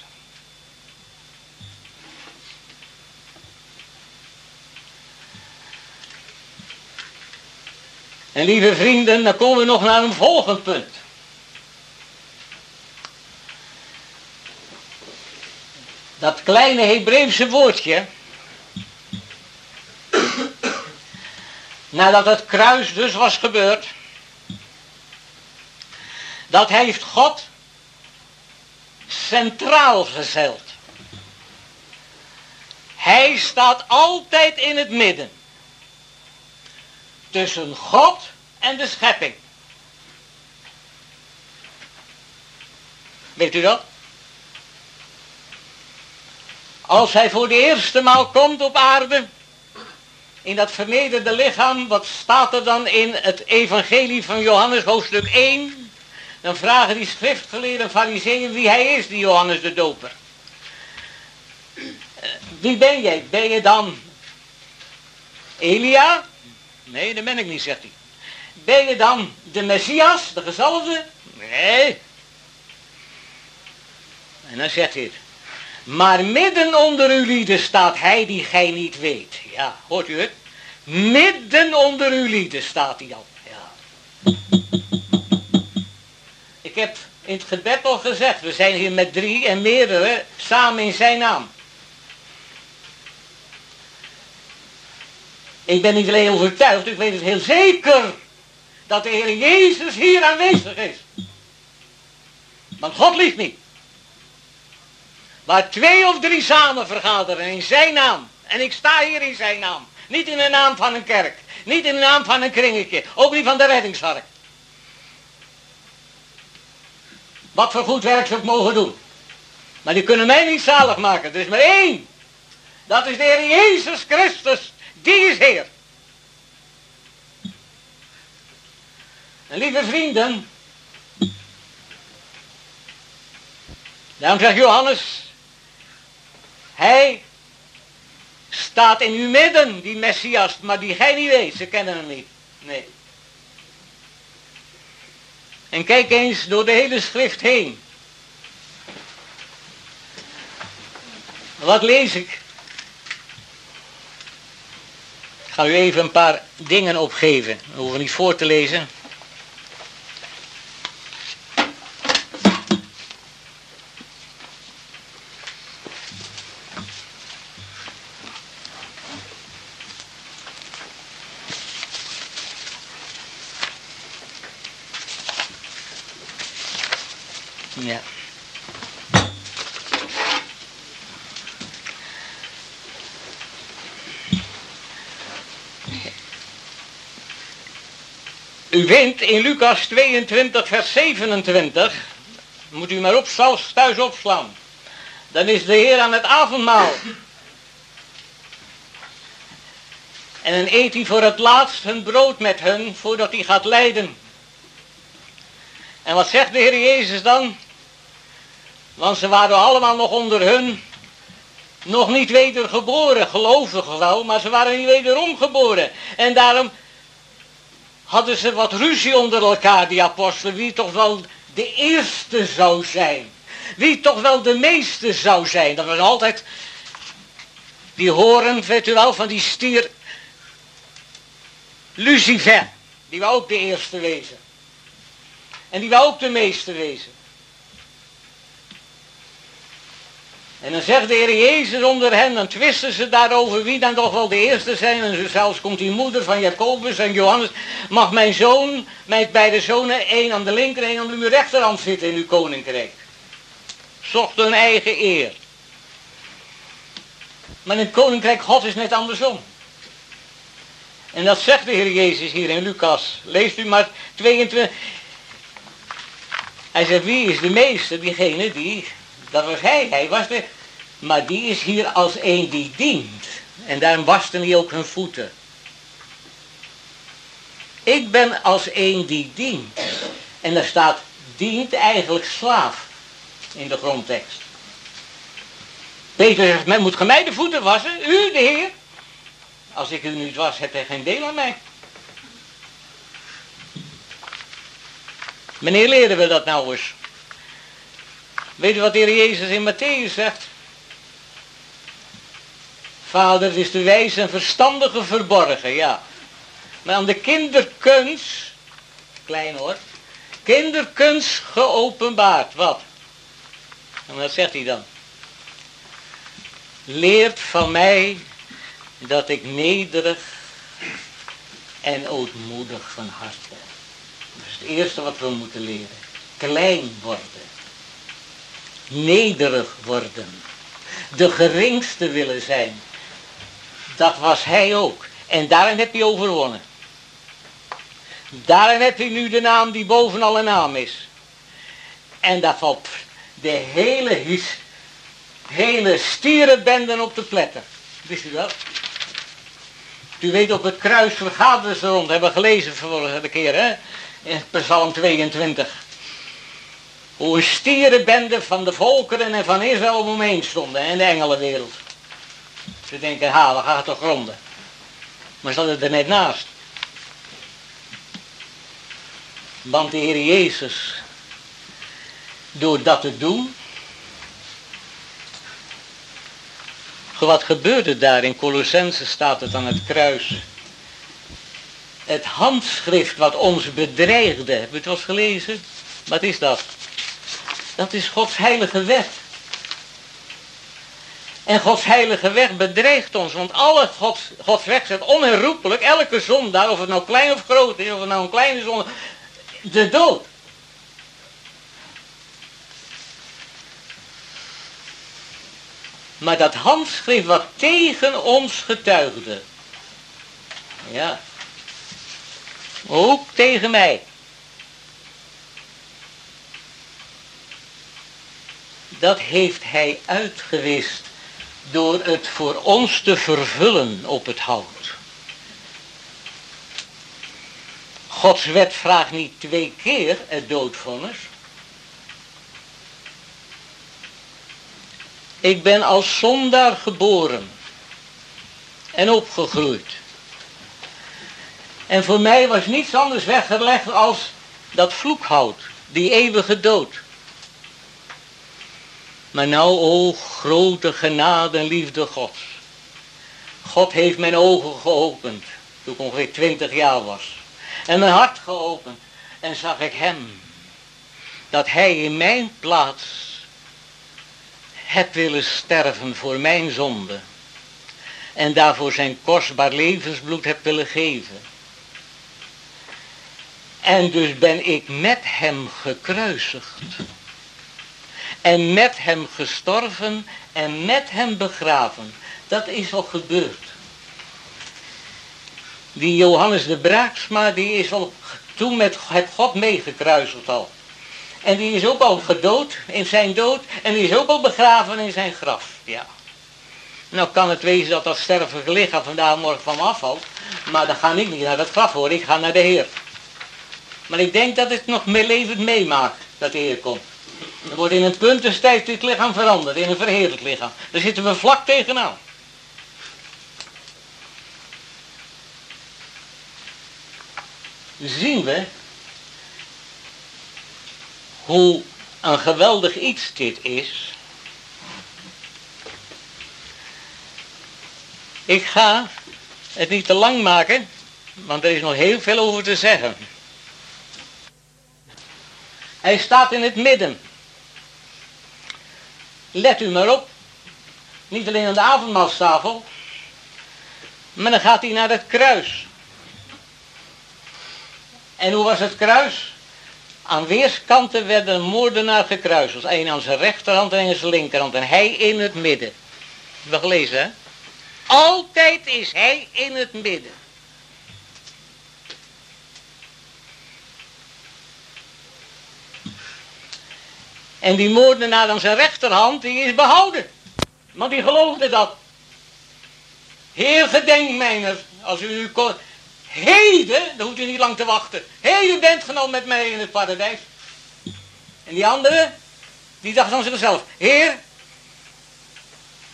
En lieve vrienden, dan komen we nog naar een volgend punt. Dat kleine Hebreeuwse woordje, nadat het kruis dus was gebeurd, dat heeft God centraal gezet. Hij staat altijd in het midden. Tussen God en de schepping. Weet u dat? Als hij voor de eerste maal komt op aarde, in dat vernederde lichaam, wat staat er dan in het evangelie van Johannes hoofdstuk één? Dan vragen die schriftgeleerden farizeeën wie hij is, die Johannes de Doper. Wie ben jij? Ben je dan Elia? Nee, dat ben ik niet, zegt hij. Ben je dan de Messias, de gezalfde? Nee. En dan zegt hij het. Maar midden onder uw lieden staat hij die gij niet weet. Ja, hoort u het? Midden onder uw lieden staat hij al. Ja. Ik heb in het gebed al gezegd, we zijn hier met drie en meerdere samen in zijn naam. Ik ben niet alleen overtuigd, ik weet het heel zeker dat de Heer Jezus hier aanwezig is. Want God liegt niet. Waar twee of drie samen vergaderen in zijn naam. En ik sta hier in zijn naam. Niet in de naam van een kerk. Niet in de naam van een kringetje. Ook niet van de reddingsark. Wat voor goed werk ze ook mogen doen. Maar die kunnen mij niet zalig maken. Er is maar één. Dat is de Heer Jezus Christus. Die is Heer. En lieve vrienden. Daarom zegt Johannes. Hij staat in uw midden, die Messias, maar die gij niet weet. Ze kennen hem niet. Nee. En kijk eens door de hele schrift heen. Wat lees ik? Ik ga u even een paar dingen opgeven. We hoeven niet voor te lezen. Ja. U vindt in Lucas tweeëntwintig vers zevenentwintig, moet u maar op, thuis opslaan. Dan is de Heer aan het avondmaal. En dan eet hij voor het laatst hun brood met hun, voordat hij gaat lijden. En wat zegt de Heer Jezus dan? Want ze waren allemaal nog onder hun, nog niet wedergeboren, gelovig wel, maar ze waren niet wederom geboren. En daarom hadden ze wat ruzie onder elkaar, die apostelen, wie toch wel de eerste zou zijn. Wie toch wel de meeste zou zijn. Dat was altijd die horen, weet u wel, van die stier Lucifer. Die wou ook de eerste wezen. En die wou ook de meeste wezen. En dan zegt de Heer Jezus onder hen, dan twisten ze daarover wie dan toch wel de eerste zijn. En zelfs komt die moeder van Jacobus en Johannes. Mag mijn zoon, mijn beide zonen, één aan de linker en één aan de rechterhand zitten in uw koninkrijk. Zocht hun eigen eer. Maar in het koninkrijk God is net andersom. En dat zegt de Heer Jezus hier in Lucas. Leest u maar tweeëntwintig. Hij zegt, wie is de meeste? Diegene die, dat was hij, hij was de, maar die is hier als een die dient. En daarom waste hij ook hun voeten. Ik ben als een die dient. En daar staat, dient eigenlijk slaaf in de grondtekst. Peter zegt, men moet ge mij de voeten wassen, u de Heer. Als ik u niet was, hebt hij geen deel aan mij. Wanneer leren we dat nou eens? Weet u wat de Heer Jezus in Matthäus zegt? Vader, het is de wijze en verstandige verborgen, ja. Maar aan de kinderkunst, klein hoor, kinderkunst geopenbaard, wat? En wat zegt hij dan? Leert van mij dat ik nederig en ootmoedig van hart ben. Dat is het eerste wat we moeten leren. Klein worden. Nederig worden. De geringste willen zijn. Dat was hij ook. En daarin heb je overwonnen. Daarin heb je nu de naam die boven alle naam is. En daar valt de hele, his, hele stierenbenden op de pletter. Wist u dat? U weet, op het kruis vergaderen ze rond. Hebben we gelezen vorige keer, hè? In Psalm tweeëntwintig. Hoe een stierenbende van de volkeren en van Israël om hem heen stonden. En de engelenwereld. Ze denken, ha, dan gaat het toch gronden. Maar ze hadden er net naast. Want de Heer Jezus, door dat te doen. Wat gebeurde daar? In Colossense staat het aan het kruis. Het handschrift wat ons bedreigde. Heb je het wel eens gelezen? Wat is dat? Dat is Gods heilige wet. En Gods heilige weg bedreigt ons. Want alle Gods, Gods weg zet onherroepelijk. Elke zondaar, of het nou klein of groot is. Of het nou een kleine zondaar. De dood. Maar dat handschrift wat tegen ons getuigde. Ja. Ook tegen mij. Dat heeft hij uitgewist. Door het voor ons te vervullen op het hout. Gods wet vraagt niet twee keer het doodvonnis. Ik ben als zondaar geboren. En opgegroeid. En voor mij was niets anders weggelegd als dat vloekhout. Die eeuwige dood. Maar nou, o grote genade en liefde Gods. God heeft mijn ogen geopend. Toen ik ongeveer twintig jaar was. En mijn hart geopend. En zag ik hem. Dat hij in mijn plaats heb willen sterven voor mijn zonde. En daarvoor zijn kostbaar levensbloed heb willen geven. En dus ben ik met hem gekruisigd. En met hem gestorven en met hem begraven. Dat is al gebeurd. Die Johannes de Braaksma, die is al toen met het God meegekruisigd al. En die is ook al gedood in zijn dood. En die is ook al begraven in zijn graf. Ja. Nou kan het wezen dat dat sterfelijke lichaam vandaag morgen van me afvalt. Maar dan ga ik niet naar dat graf hoor. Ik ga naar de Heer. Maar ik denk dat het nog meer levend meemaakt dat de Heer komt. Er wordt in een puntentijd dit lichaam veranderd. In een verheerlijk lichaam. Daar zitten we vlak tegenaan. Zien we hoe een geweldig iets dit is. Ik ga het niet te lang maken, want er is nog heel veel over te zeggen. Hij staat in het midden. Let u maar op. Niet alleen aan de avondmaalstafel, maar dan gaat hij naar het kruis. En hoe was het kruis? Aan weerskanten werd een moordenaar gekruisigd. Een aan zijn rechterhand en een aan zijn linkerhand. En hij in het midden. Heb je gelezen, hè? Altijd is hij in het midden. En die moordenaar aan zijn rechterhand, die is behouden. Want die geloofde dat. Heer, gedenk mijner, als u nu kon. Heden, dan hoeft u niet lang te wachten. Heden bent genomen met mij in het paradijs. En die andere, die dacht aan zichzelf. Heer,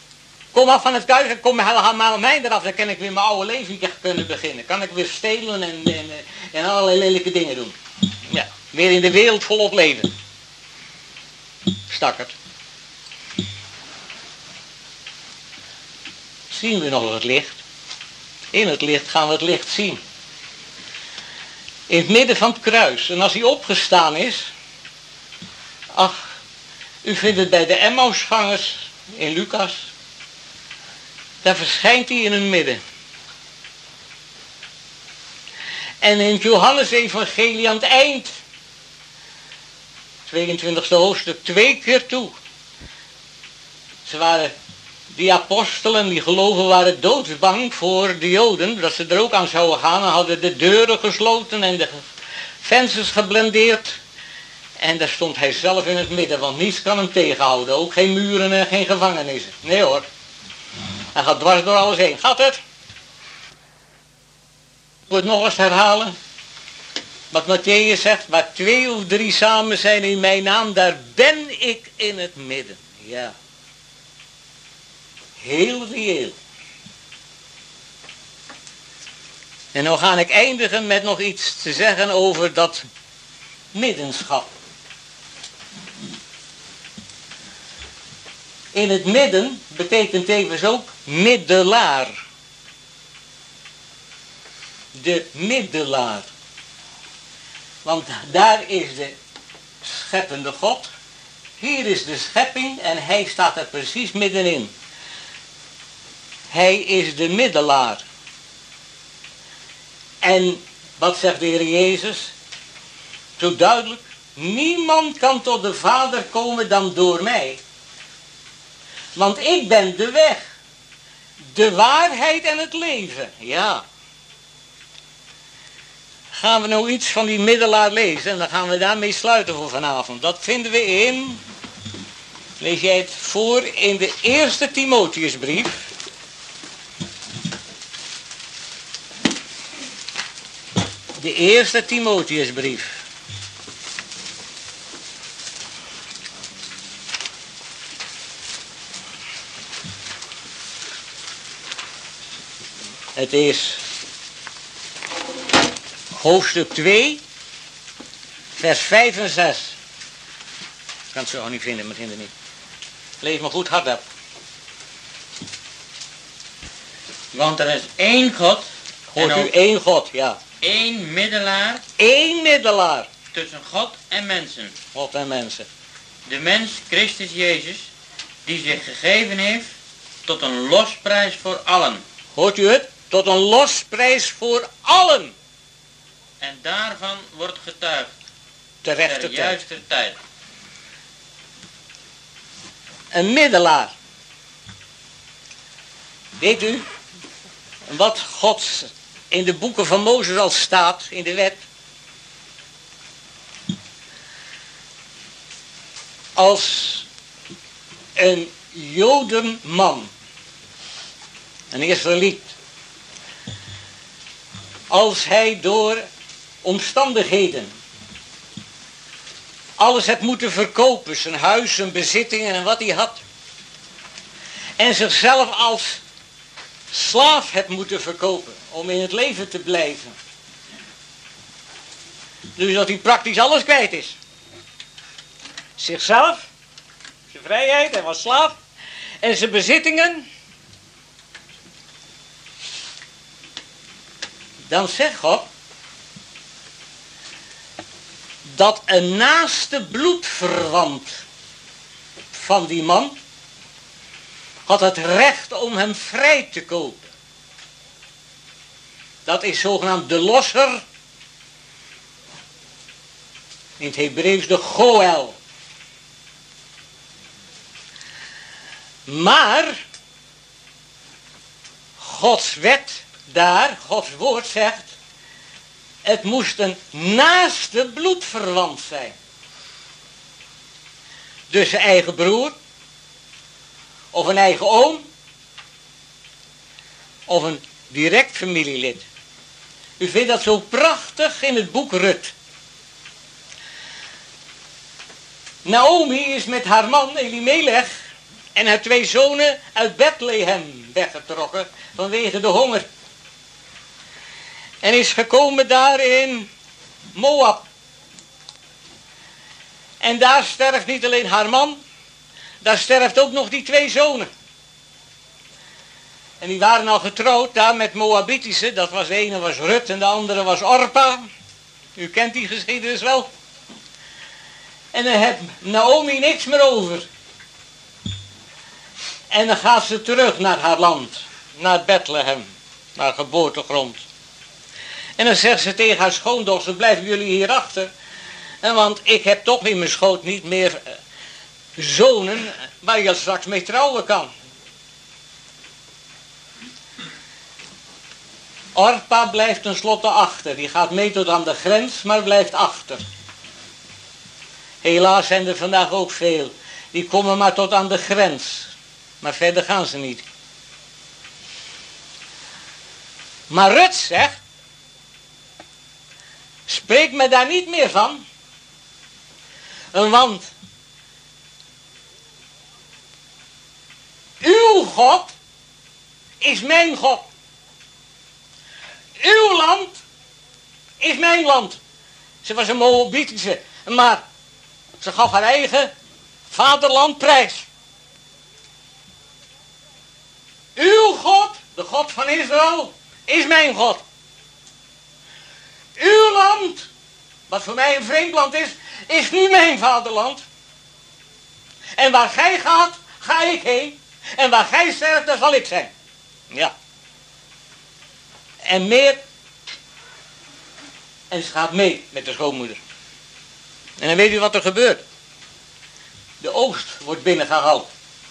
Kom af van het kuis en kom maar mij eraf. Dan kan ik weer mijn oude leven kunnen beginnen. Kan ik weer stelen en, en, en allerlei lelijke dingen doen. Ja, weer in de wereld volop leven. Stakkerd. Zien we nog het licht? In het licht gaan we het licht zien. In het midden van het kruis. En als hij opgestaan is. Ach, u vindt het bij de Emmausgangers in Lucas. Daar verschijnt hij in het midden. En in het Johannes-evangelie aan het eind. tweeëntwintigste hoofdstuk, twee keer toe. Ze waren, die apostelen, die geloven waren doodsbang voor de Joden. Dat ze er ook aan zouden gaan. En hadden de deuren gesloten en de vensters geblendeerd. En daar stond hij zelf in het midden, want niets kan hem tegenhouden. Ook geen muren en geen gevangenissen. Nee hoor. Hij gaat dwars door alles heen. Gaat het? Ik moet het nog eens herhalen. Wat Matthäus zegt, waar twee of drie samen zijn in mijn naam, daar ben ik in het midden. Ja. Heel reëel. En nou ga ik eindigen met nog iets te zeggen over dat middenschap. In het midden betekent tevens ook middelaar. De middelaar. Want daar is de scheppende God. Hier is de schepping en hij staat er precies middenin. Hij is de middelaar. En wat zegt de Heer Jezus? Zo duidelijk. Niemand kan tot de Vader komen dan door mij. Want ik ben de weg, de waarheid en het leven. Ja. Gaan we nou iets van die middelaar lezen en dan gaan we daarmee sluiten voor vanavond. Dat vinden we in, lees jij het voor, in de eerste Timotheusbrief. De eerste Timotheusbrief. Het is hoofdstuk twee, vers vijf en zes. Ik kan het zo niet vinden, maar het hindert niet. Lees maar goed hardop. Want er is één God. Hoort u één God, ja. Één middelaar. Eén middelaar. Tussen God en mensen. God en mensen. De mens Christus Jezus, die zich gegeven heeft tot een losprijs voor allen. Hoort u het? Tot een losprijs voor allen. En daarvan wordt getuigd. Ter rechte ter tijd. juiste tijd. Een middelaar. Weet u wat God in de boeken van Mozes al staat, in de wet? Als een Jodenman, een Israëliet, als hij door omstandigheden alles heeft moeten verkopen, zijn huis, zijn bezittingen en wat hij had, en zichzelf als slaaf heeft moeten verkopen om in het leven te blijven, dus dat hij praktisch alles kwijt is. Zichzelf, zijn vrijheid, hij was slaaf, en zijn bezittingen. Dan zegt God dat een naaste bloedverwant van die man had het recht om hem vrij te kopen. Dat is zogenaamd de losser, in het Hebreeuws de Goel. Maar Gods wet daar, Gods woord zegt, het moest een naaste bloedverwant zijn. Dus zijn eigen broer, of een eigen oom, of een direct familielid. U vindt dat zo prachtig in het boek Rut. Naomi is met haar man Elimelech en haar twee zonen uit Bethlehem weggetrokken vanwege de honger. En is gekomen daar in Moab. En daar sterft niet alleen haar man, daar sterft ook nog die twee zonen. En die waren al getrouwd daar met Moabitische, dat was de ene was Rut en de andere was Orpa. U kent die geschiedenis wel. En dan heeft Naomi niks meer over. En dan gaat ze terug naar haar land, naar Bethlehem, naar geboortegrond. En dan zegt ze tegen haar schoondochter, blijven jullie hier achter? En want ik heb toch in mijn schoot niet meer zonen waar je straks mee trouwen kan. Orpa blijft tenslotte achter. Die gaat mee tot aan de grens, maar blijft achter. Helaas zijn er vandaag ook veel. Die komen maar tot aan de grens. Maar verder gaan ze niet. Maar Rut zegt, spreek me daar niet meer van. Want uw God is mijn God. Uw land is mijn land. Ze was een Moabitische, maar ze gaf haar eigen vaderland prijs. Uw God, de God van Israël, is mijn God. Uw land, wat voor mij een vreemd land is, is nu mijn vaderland. En waar gij gaat, ga ik heen. En waar gij sterft, daar zal ik zijn. Ja. En meer. En ze gaat mee met de schoonmoeder. En dan weet u wat er gebeurt. De oogst wordt binnengehaald.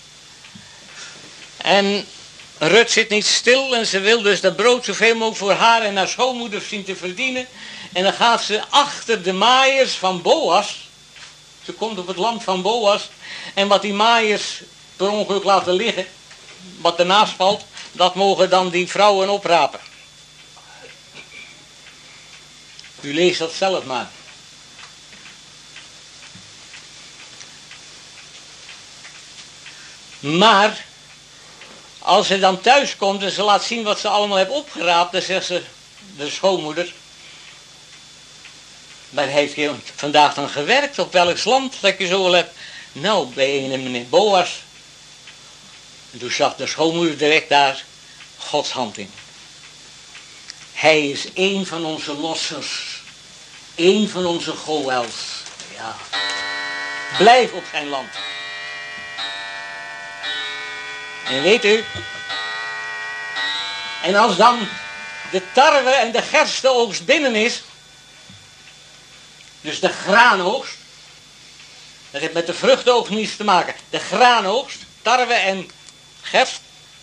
En Rut zit niet stil en ze wil dus dat brood zoveel mogelijk voor haar en haar schoonmoeder zien te verdienen. En dan gaat ze achter de maaiers van Boas. Ze komt op het land van Boas. En wat die maaiers per ongeluk laten liggen, wat ernaast valt, dat mogen dan die vrouwen oprapen. U leest dat zelf maar. Maar als ze dan thuis komt en ze laat zien wat ze allemaal heeft opgeraapt, dan zegt ze, de schoonmoeder, waar heeft je vandaag dan gewerkt? Op welk land dat je zo al hebt? Nou, bij een meneer Boas. En toen zag de schoonmoeder direct daar Gods hand in. Hij is een van onze lossers. Een van onze Goëls. Ja. Blijf op zijn land. En weet u, en als dan de tarwe en de gerstenoogst binnen is, dus de graanoogst, dat heeft met de vruchtenoogst niets te maken. De graanoogst, tarwe en gerst,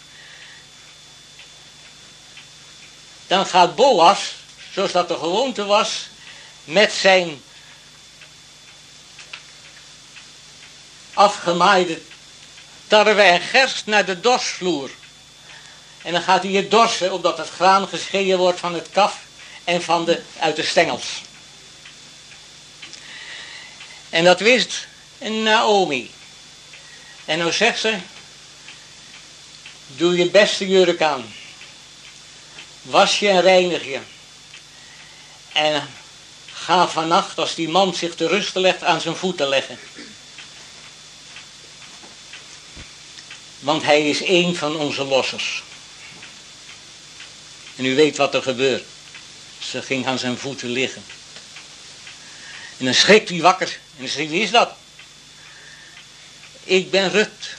dan gaat Boas, zoals dat de gewoonte was, met zijn afgemaaide tarwe en gerst naar de dorsvloer. En dan gaat hij hier dorsen, opdat het graan gescheiden wordt van het kaf en van de, uit de stengels. En dat wist Naomi. En nou zegt ze, doe je beste jurk aan. Was je en reinig je. En ga vannacht, als die man zich te rusten legt, aan zijn voeten leggen. Want hij is een van onze lossers. En u weet wat er gebeurt. Ze ging aan zijn voeten liggen. En dan schrikt hij wakker. En dan zegt, wie is dat? Ik ben Rut.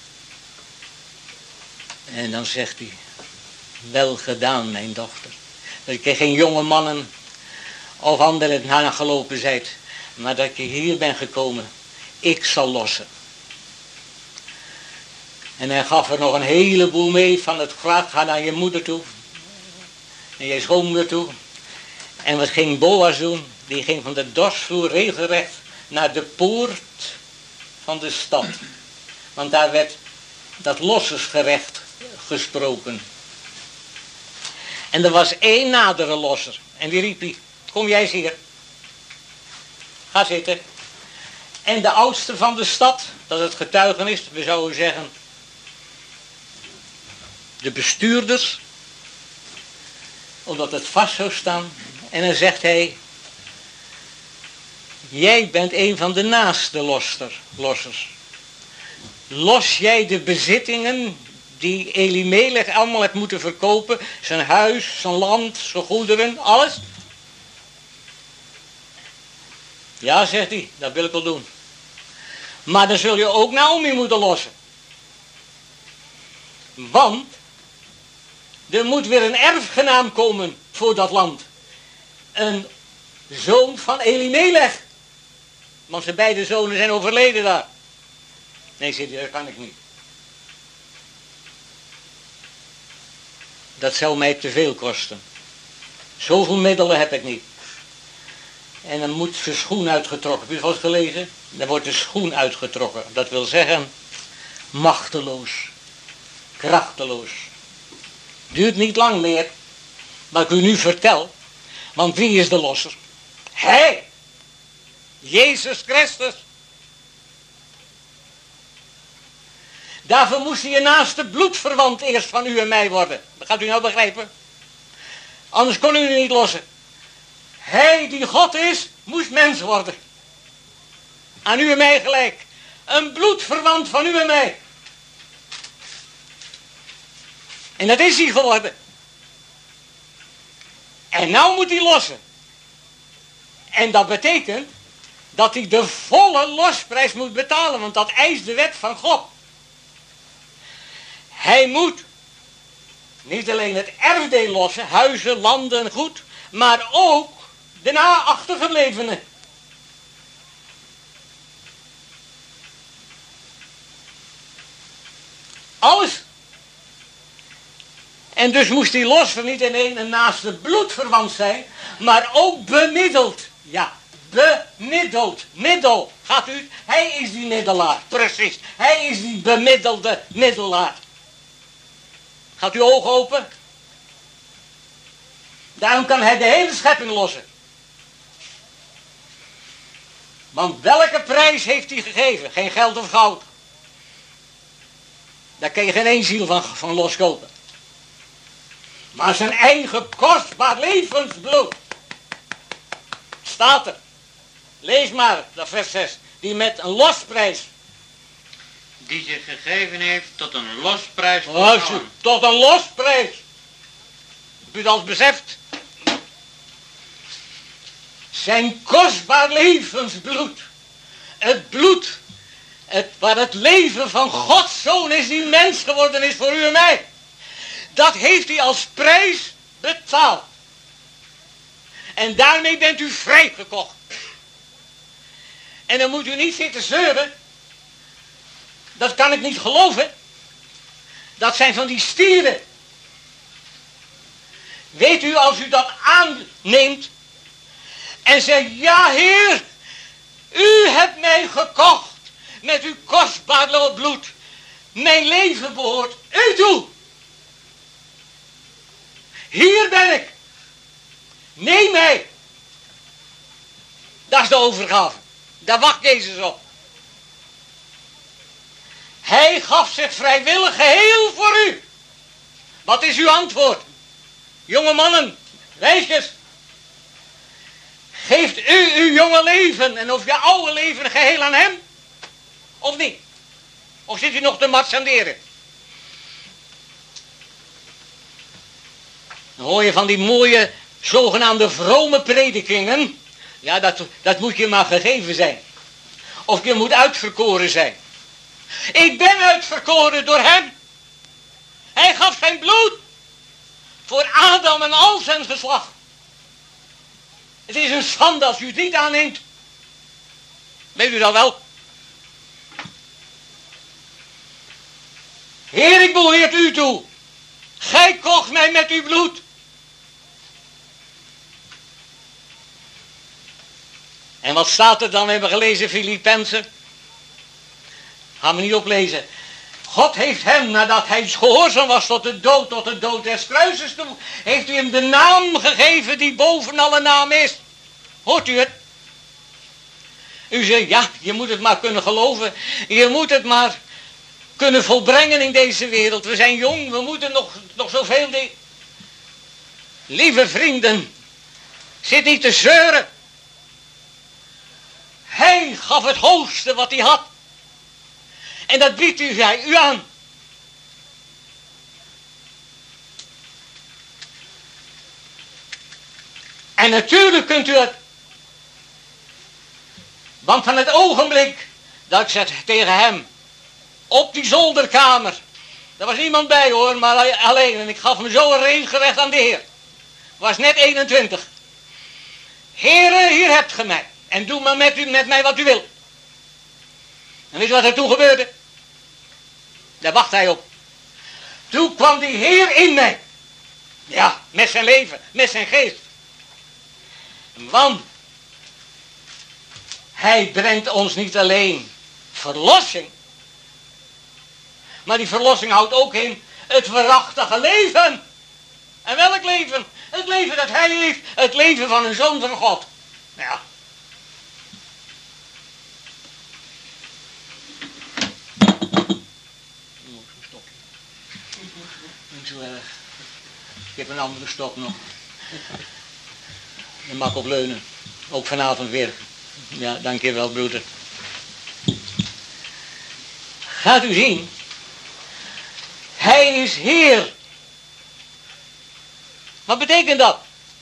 En dan zegt hij, wel gedaan mijn dochter. Dat je geen jonge mannen of anderen nagelopen zijt. Maar dat je hier bent gekomen. Ik zal lossen. En hij gaf er nog een heleboel mee van het graag, ga naar je moeder toe. En je schoonmoeder toe. En wat ging Boas doen? Die ging van de dorsvloer regelrecht naar de poort van de stad. Want daar werd dat lossersgerecht gesproken. En er was één nadere losser. En die riep hij, kom jij eens hier. Ga zitten. En de oudste van de stad, dat is het getuigenis, we zouden zeggen, de bestuurders, omdat het vast zou staan. En dan zegt hij, jij bent een van de naaste losser, lossers. Los jij de bezittingen die Elimelech allemaal heeft moeten verkopen, zijn huis, zijn land, zijn goederen, alles? Ja, zegt hij, dat wil ik wel doen. Maar dan zul je ook Naomi moeten lossen. Want er moet weer een erfgenaam komen voor dat land. Een zoon van Elimelech. Want zijn beide zonen zijn overleden daar. Nee, zegt hij, dat kan ik niet. Dat zou mij te veel kosten. Zoveel middelen heb ik niet. En dan moet zijn schoen uitgetrokken. Heb je het wel eens gelezen? Dan wordt de schoen uitgetrokken. Dat wil zeggen, machteloos. Krachteloos. Duurt niet lang meer. Wat ik u nu vertel. Want wie is de losser? Hij. Jezus Christus. Daarvoor moest hij een naaste bloedverwant eerst van u en mij worden. Dat gaat u nou begrijpen? Anders kon u u niet lossen. Hij die God is, moest mens worden. Aan u en mij gelijk. Een bloedverwant van u en mij. En dat is hij geworden. En nou moet hij lossen. En dat betekent dat hij de volle losprijs moet betalen. Want dat eist de wet van God. Hij moet niet alleen het erfdeel lossen, huizen, landen, goed, maar ook de na-achtergeblevenen. Alles. En dus moest hij los van niet alleen een naaste bloedverwant zijn, maar ook bemiddeld. Ja, bemiddeld. Middel. Gaat u? Hij is die middelaar. Precies. Hij is die bemiddelde middelaar. Gaat uw ogen open? Daarom kan hij de hele schepping lossen. Want welke prijs heeft hij gegeven? Geen geld of goud. Daar kan je geen één ziel van, van loskopen. Maar zijn eigen kostbaar levensbloed. Staat er. Lees maar, dat vers zes. Die met een losprijs. Die zich gegeven heeft tot een losprijs voor Oh, allen. tot een losprijs. Heb u dat beseft? Zijn kostbaar levensbloed. Het bloed. Het, waar het leven van Gods Zoon is die mens geworden is voor u en mij. Dat heeft hij als prijs betaald. En daarmee bent u vrijgekocht. En dan moet u niet zitten zeuren. Dat kan ik niet geloven. Dat zijn van die stieren. Weet u, als u dat aanneemt en zegt, ja Heer, u hebt mij gekocht met uw kostbaar bloed. Mijn leven behoort u toe. Hier ben ik. Neem mij. Dat is de overgave. Daar wacht Jezus op. Hij gaf zich vrijwillig geheel voor u. Wat is uw antwoord? Jonge mannen, meisjes. Geeft u uw jonge leven en of je oude leven geheel aan hem? Of niet? Of zit u nog te marchanderen? Dan hoor je van die mooie zogenaamde vrome predikingen. Ja, dat, dat moet je maar gegeven zijn. Of je moet uitverkoren zijn. Ik ben uitverkoren door hem. Hij gaf zijn bloed voor Adam en al zijn geslacht. Het is een schande als u het niet aanneemt. Weet u dat wel? Heer, ik behoort u toe. Gij kocht mij met uw bloed. En wat staat er dan? We hebben gelezen Filippenzen. Gaan we niet oplezen. God heeft hem, nadat hij gehoorzaam was tot de dood, tot de dood des kruises toe, heeft u hem de naam gegeven die boven alle naam is. Hoort u het? U zegt, ja, je moet het maar kunnen geloven. Je moet het maar kunnen volbrengen in deze wereld. We zijn jong, we moeten nog, nog zoveel dingen. Lieve vrienden, zit niet te zeuren. Hij gaf het hoogste wat hij had. En dat biedt u, zij, u aan. En natuurlijk kunt u het. Want van het ogenblik dat ik zeg tegen hem, op die zolderkamer, er was niemand bij hoor, maar alleen, en ik gaf hem zo een regelrecht aan de Heer. Was net eenentwintig. Heere, hier hebt ge mij. En doe maar met, u, met mij wat u wil. En weet je wat er toen gebeurde? Daar wacht hij op. Toen kwam die Heer in mij. Ja, met zijn leven, met zijn geest. Want hij brengt ons niet alleen verlossing. Maar die verlossing houdt ook in het waarachtige leven. En welk leven? Het leven dat hij heeft. Het leven van een zoon van God. Ja. Niet zo erg. Ik heb een andere stok nog. Je mag op leunen. Ook vanavond weer. Ja, dankjewel broeder. Gaat u zien. Hij is Heer. Wat betekent dat?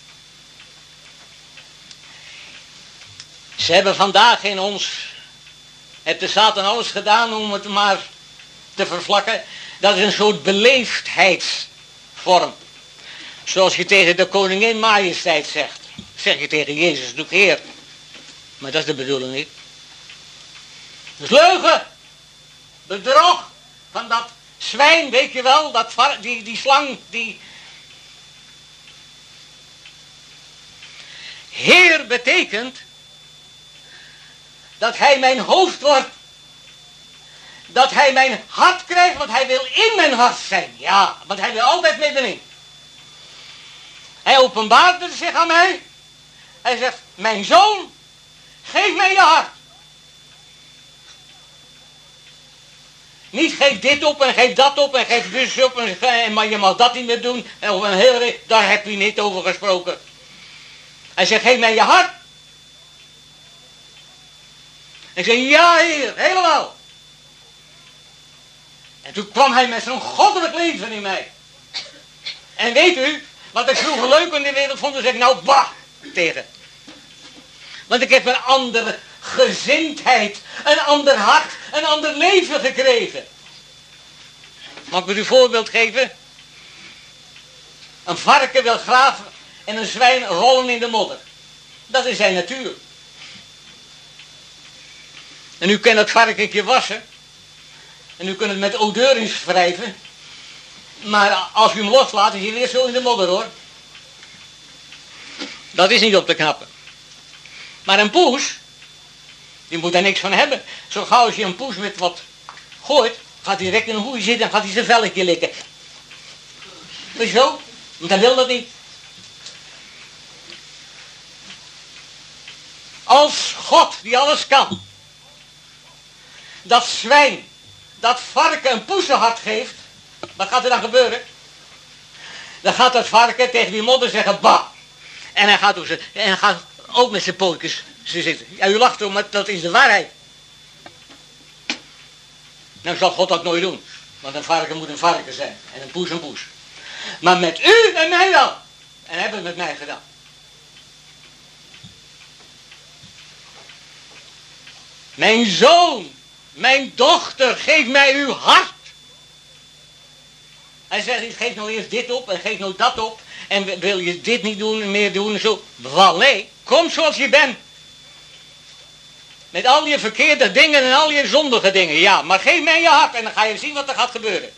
Ze hebben vandaag in ons, heeft de Satan alles gedaan om het maar te vervlakken. Dat is een soort beleefdheidsvorm. Zoals je tegen de koningin majesteit zegt. Zeg je tegen Jezus, doe Heer. Maar dat is de bedoeling niet. Dat is leugen. Bedrog van dat zwijn, weet je wel, dat var, die, die slang, die... Heer betekent dat hij mijn hoofd wordt. Dat hij mijn hart krijgt, want hij wil in mijn hart zijn. Ja, want hij wil altijd middenin. Hij openbaarde zich aan mij. Hij zegt, mijn zoon, geef mij je hart. Niet geef dit op en geef dat op en geef dus op en, en maar je mag dat niet meer doen. En op een hele, daar heb je niet over gesproken. Hij zegt, geef mij je hart. Ik zeg, ja Heer, helemaal. En toen kwam hij met zo'n goddelijk leven in mij. En weet u, wat ik vroeger leuk in de wereld vond, dan zeg ik, nou bah, tegen. Want ik heb een andere gezindheid, een ander hart, een ander leven gekregen. Mag ik u een voorbeeld geven? Een varken wil graven en een zwijn rollen in de modder. Dat is zijn natuur. En u kunt het varkentje wassen. En u kunt het met odeur inwrijven. Maar als u hem loslaat, is hij weer zo in de modder hoor. Dat is niet op te knappen. Maar een poes, die moet daar niks van hebben. Zo gauw als je een poes met wat gooit, gaat hij direct in een hoei zitten en gaat hij zijn velletje likken. Weet je zo? Want hij wil dat niet. Als God, die alles kan, dat zwijn, dat varken een poesenhart geeft, wat gaat er dan gebeuren? Dan gaat dat varken tegen die modder zeggen, bah. En hij gaat ook, en hij gaat ook met zijn pootjes zitten. Ja, u lacht erom, maar dat is de waarheid. Nou zal God dat nooit doen. Want een varken moet een varken zijn. En een poes een poes. Maar met u en mij wel. En hij heeft het met mij gedaan. Mijn zoon, mijn dochter, geef mij uw hart. Hij zegt, geef nou eerst dit op en geef nou dat op. En wil je dit niet doen en meer doen en zo. Wel nee, kom zoals je bent. Met al je verkeerde dingen en al je zondige dingen. Ja, maar geef mij je hart en dan ga je zien wat er gaat gebeuren.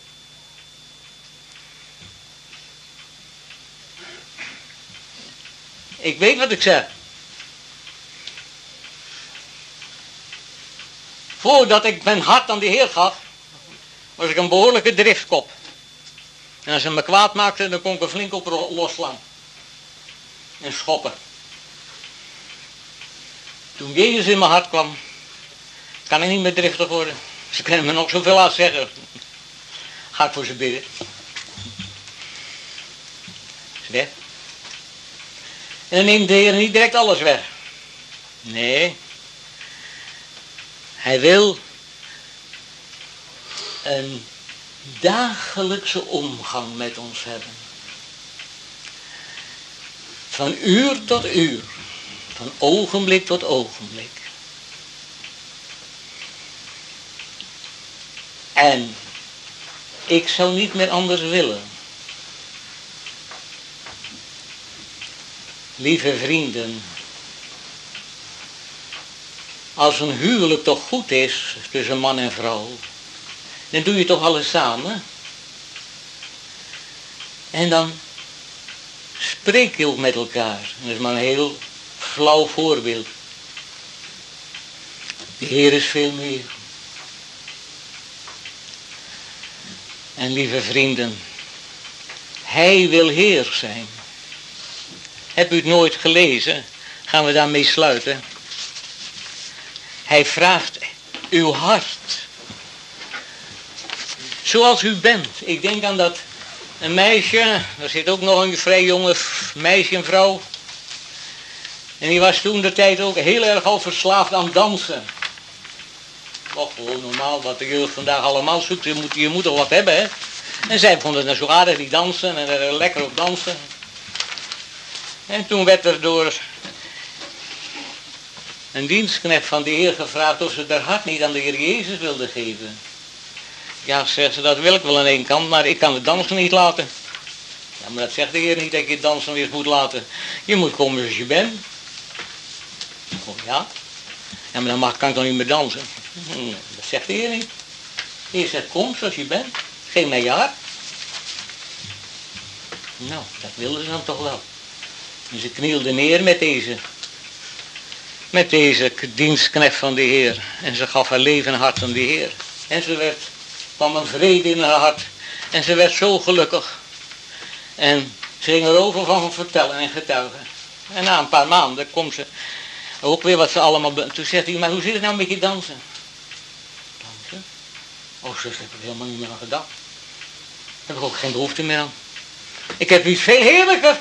Ik weet wat ik zeg. Voordat ik mijn hart aan de Heer gaf, was ik een behoorlijke driftkop. En als ze me kwaad maakten, dan kon ik er flink op losslaan. En schoppen. Toen Jezus in mijn hart kwam, kan ik niet meer driftig worden. Ze kunnen me nog zoveel aan zeggen. Ga ik voor ze bidden. Is weg. En dan neemt de Heer niet direct alles weg. Nee. Hij wil een dagelijkse omgang met ons hebben. Van uur tot uur. Van ogenblik tot ogenblik. En ik zou niet meer anders willen. Lieve vrienden, als een huwelijk toch goed is tussen man en vrouw, dan doe je toch alles samen. En dan spreek je ook met elkaar. Dat is maar een heel flauw voorbeeld. De Heer is veel meer. En lieve vrienden, Hij wil Heer zijn. Heb u het nooit gelezen? Gaan we daarmee sluiten. Hij vraagt uw hart. Zoals u bent. Ik denk aan dat een meisje, er zit ook nog een vrij jonge meisje en vrouw. En die was toen de tijd ook heel erg al verslaafd aan dansen. Toch gewoon normaal wat de jeugd vandaag allemaal zoekt. Je moet, je moet toch wat hebben, hè. En zij vond het nou zo aardig, die dansen, en er lekker op dansen. En toen werd er door een dienstknecht van de Heer gevraagd of ze haar hart niet aan de Heer Jezus wilde geven. Ja, zegt ze, dat wil ik wel aan één kant, maar ik kan het dansen niet laten. Ja, maar dat zegt de Heer niet, dat je het dansen weer moet laten. Je moet komen zoals je bent. Oh ja? Ja, maar dan mag, kan ik toch niet meer dansen? Hm, dat zegt de Heer niet. De Heer zegt, kom zoals je bent. Geef mij je hart. Nou, dat wilden ze dan toch wel. En ze knielde neer met deze, met deze dienstknecht van de Heer. En ze gaf haar leven en hart aan de Heer. En ze werd, kwam een vrede in haar hart. En ze werd zo gelukkig. En ze ging erover van vertellen en getuigen. En na een paar maanden komt ze ook weer wat ze allemaal... Toen zegt hij, maar hoe zit het nou met je dansen? Dansen? Oh, zus, daar heb ik helemaal niet meer aan gedacht. Daar heb ik ook geen behoefte meer aan. Ik heb iets veel heerlijker.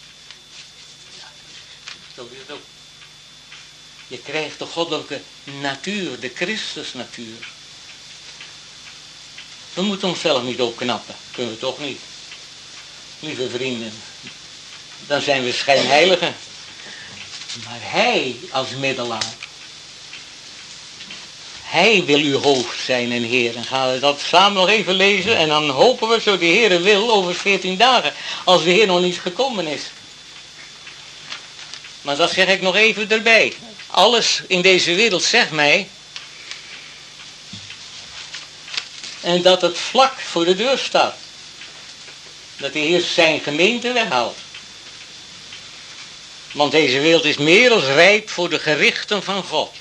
Zo is het ook. Je krijgt de goddelijke natuur, de Christusnatuur. We moeten onszelf niet opknappen. Kunnen we toch niet. Lieve vrienden. Dan zijn we schijnheiligen. Maar Hij als middelaar. Hij wil uw hoofd zijn en Heer. En gaan we dat samen nog even lezen. En dan hopen we, zo de Heer wil, over veertien dagen. Als de Heer nog niet gekomen is. Maar dat zeg ik nog even erbij. Alles in deze wereld zegt mij. En dat het vlak voor de deur staat. Dat de Heer zijn gemeente weghaalt. Want deze wereld is meer als rijp voor de gerichten van God.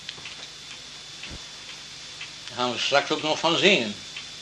Daar gaan we straks ook nog van zingen.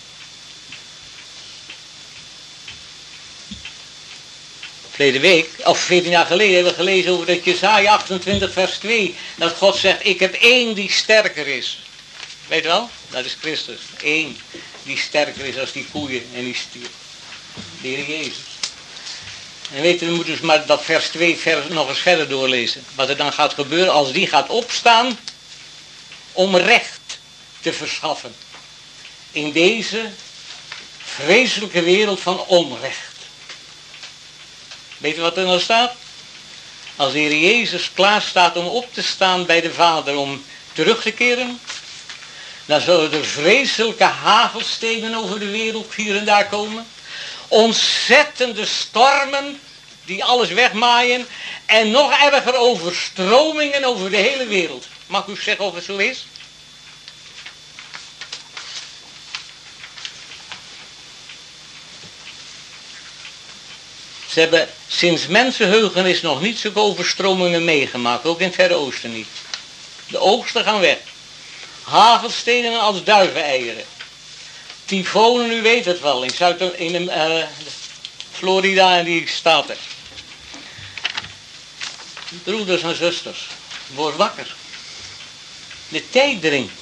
Verleden week, of veertien jaar geleden, hebben we gelezen over dat Jesaja achtentwintig vers twee. Dat God zegt, ik heb één die sterker is. Weet je wel? Dat is Christus. Eén die sterker is als die koeien en die stier. De Heer Jezus. En weet je, we moeten dus maar dat vers twee vers nog eens verder doorlezen. Wat er dan gaat gebeuren als die gaat opstaan om recht te verschaffen. In deze vreselijke wereld van onrecht. Weet je wat er nou staat? Als de Heer Jezus klaar staat om op te staan bij de Vader om terug te keren, dan zullen er vreselijke hagelstenen over de wereld hier en daar komen. Ontzettende stormen die alles wegmaaien. En nog erger overstromingen over de hele wereld. Mag u zeggen of het zo is? Ze hebben sinds mensenheugenis nog niet zulke overstromingen meegemaakt. Ook in het Verre Oosten niet. De oogsten gaan weg. Hagelstenen als duiveneieren. Tyfonen, u weet het wel. In, Zuid in uh, Florida en die staten. Broeders en zusters. Word wakker. De tijd dringt.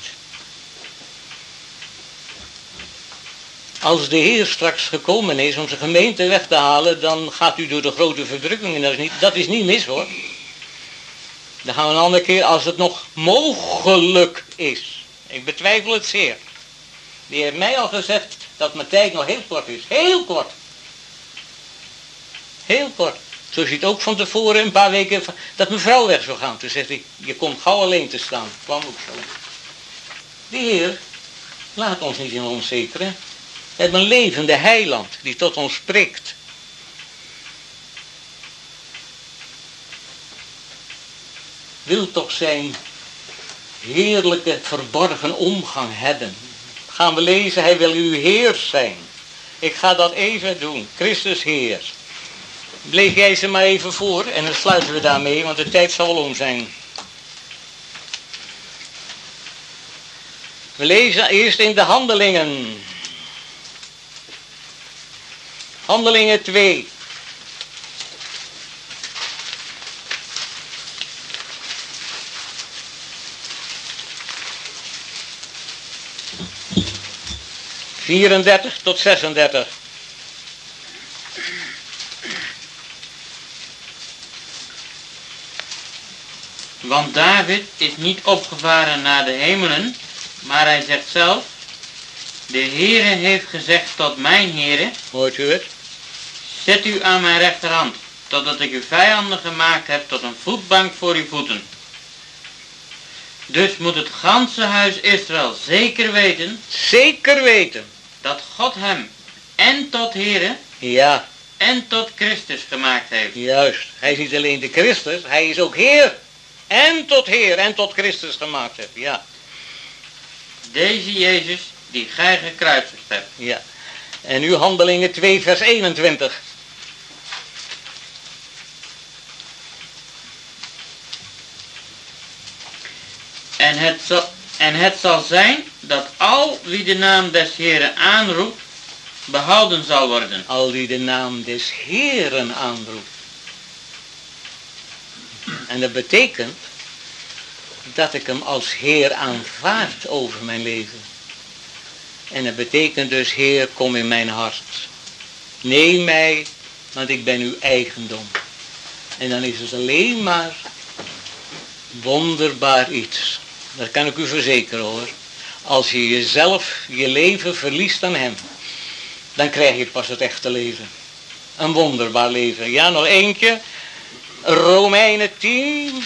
Als de Heer straks gekomen is om zijn gemeente weg te halen, dan gaat u door de grote verdrukkingen. Dat is niet, dat is niet mis hoor. Dan gaan we een andere keer, als het nog mogelijk is. Ik betwijfel het zeer. Die heeft mij al gezegd dat mijn tijd nog heel kort is. Heel kort. Heel kort. Zo ziet ook van tevoren een paar weken dat mijn vrouw weg zou gaan. Toen zegt hij, je komt gauw alleen te staan. Kwam ook zo. De Heer laat ons niet in onzekeren. We hebben een levende heiland die tot ons spreekt. Wil toch zijn heerlijke verborgen omgang hebben. Gaan we lezen, hij wil uw Heer zijn. Ik ga dat even doen. Christus Heer. Lees jij ze maar even voor en dan sluiten we daarmee, want de tijd zal wel om zijn. We lezen eerst in de Handelingen. Handelingen twee. vierendertig tot zesendertig. Want David is niet opgevaren naar de hemelen, maar hij zegt zelf, de Heere heeft gezegd tot mijn Heere, Hoort u het? zet u aan mijn rechterhand, totdat ik uw vijanden gemaakt heb tot een voetbank voor uw voeten. Dus moet het ganse huis Israël zeker weten, Zeker weten. dat God hem en tot Heere Ja, en tot Christus gemaakt heeft. juist. Hij is niet alleen de Christus, hij is ook Heer. En tot Heer en tot Christus gemaakt heeft. Ja, Deze Jezus die gij gekruisigd hebt. ja. En nu Handelingen twee vers eenentwintig. En het, zal, en het zal zijn dat al wie de naam des Heeren aanroept, behouden zal worden. Al die de naam des Heeren aanroept. En dat betekent dat ik hem als Heer aanvaard over mijn leven. En dat betekent dus, Heer, kom in mijn hart. Neem mij, want ik ben uw eigendom. En dan is het alleen maar wonderbaar iets. Dat kan ik u verzekeren hoor. Als je jezelf, je leven verliest aan hem, dan krijg je pas het echte leven. Een wonderbaar leven. Ja, nog eentje. Romeinen tien.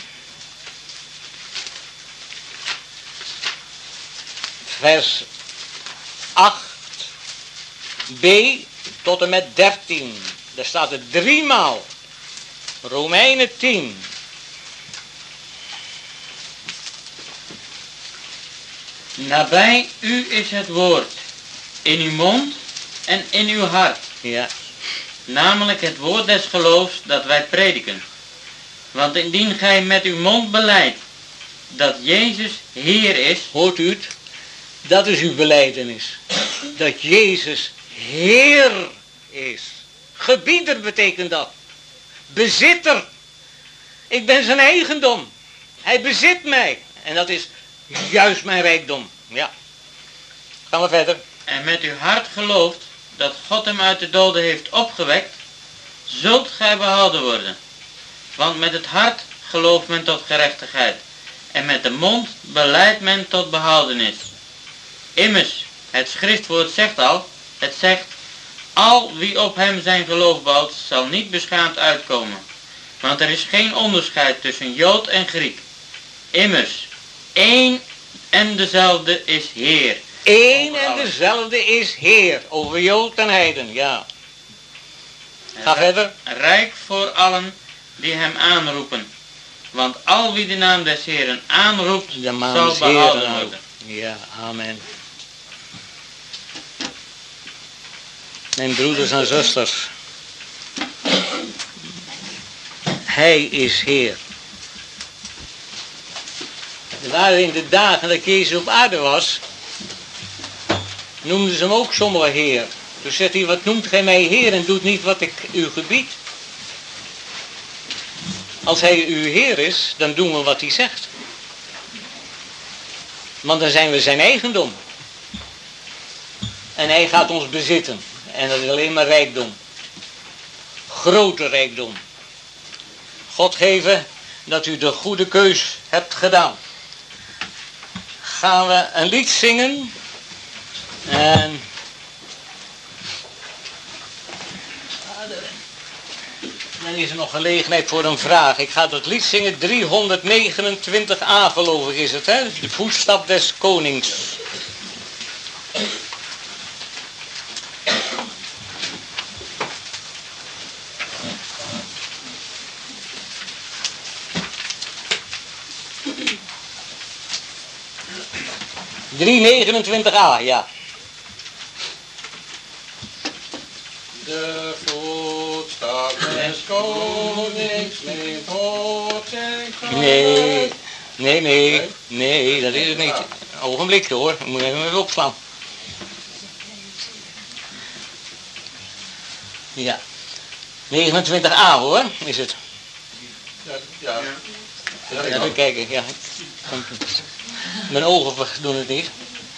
Vers acht b tot en met dertien. Daar staat het driemaal. Romeinen tien. Nabij u is het woord, in uw mond en in uw hart. Ja. Namelijk het woord des geloofs dat wij prediken. Want indien gij met uw mond belijdt dat Jezus Heer is. Hoort u het? Dat is uw belijdenis. Dat Jezus Heer is. Gebieder betekent dat. Bezitter. Ik ben zijn eigendom. Hij bezit mij. En dat is juist mijn rijkdom. Ja. Gaan we verder. En met uw hart gelooft dat God hem uit de doden heeft opgewekt, zult gij behouden worden. Want met het hart gelooft men tot gerechtigheid. En met de mond belijdt men tot behoudenis. Immers, het schriftwoord zegt al, het zegt, al wie op hem zijn geloof bouwt, zal niet beschaamd uitkomen. Want er is geen onderscheid tussen Jood en Griek. Immers, één en dezelfde is Heer. Eén en dezelfde is Heer. Over Jood en Heiden, ja. Ga verder. Rijk voor allen die hem aanroepen. Want al wie de naam des Heeren aanroept, zal behouden worden. Ja, amen. Mijn broeders en zusters. Hij is Heer. Er waren in de dagen dat Jezus op aarde was, noemden ze hem ook sommigen Heer. Toen zegt hij, wat noemt gij mij Heer en doet niet wat ik u gebied? Als hij uw Heer is, dan doen we wat hij zegt. Want dan zijn we zijn eigendom. En hij gaat ons bezitten. En dat is alleen maar rijkdom. Grote rijkdom. God geven dat u de goede keus hebt gedaan. Gaan we een lied zingen. En dan is er nog gelegenheid voor een vraag. Ik ga dat lied zingen, driehonderdnegenentwintig a geloof ik is het, hè? De voetstap des konings. driehonderdnegenentwintig a, ja. De voetstap des konings neemt voort zijn geluid. Nee, nee, nee, nee, dat is het niet. Ogenblikje hoor, ik moet even opslaan. Ja, negenentwintig a hoor, is het. Ja, ja. Ja, even kijken, ja. Mijn ogen doen het niet.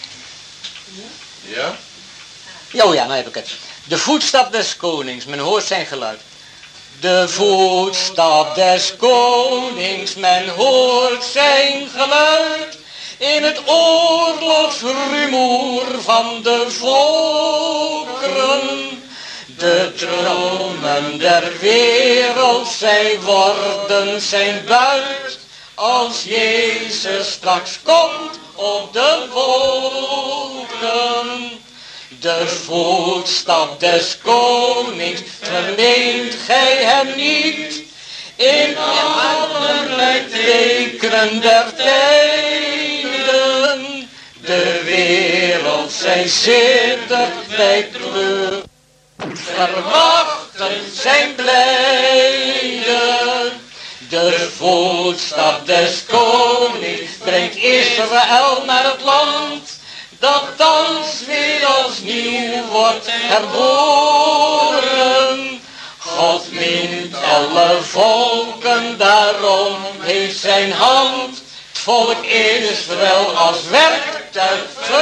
Ja? Oh ja, nou heb ik het. De voetstap des konings, men hoort zijn geluid. De voetstap des konings, men hoort zijn geluid. In het oorlogsrumoer van de volkeren. De tronen der wereld, zij worden zijn buit. Als Jezus straks komt op de wolken. De voetstap des konings, verneemt gij hem niet. In allerlei tekenen der tijden. De wereld, zij zittert bij treur. Verwachten zijn blijden. De voetstap des konings brengt Israël naar het land. Dat thans weer als nieuw wordt herboren. God mint alle volken, daarom heeft zijn hand het volk Israël als werktuig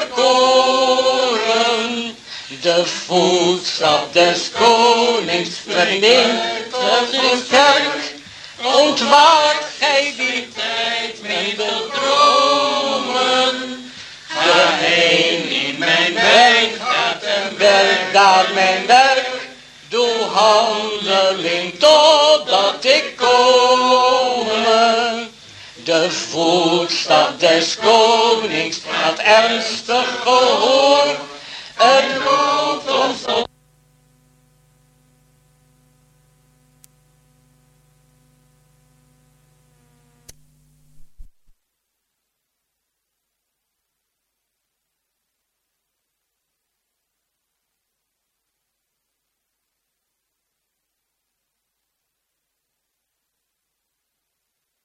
verkoren. De voetstap des konings verneemt een kerk. Ontwaakt gij die tijd met de dromen. Ga heen in mijn wijk, gaat en werk daar mijn werk. Doe handeling totdat ik komme. De voetstap des konings had ernstig gehoor. Het roept ons op.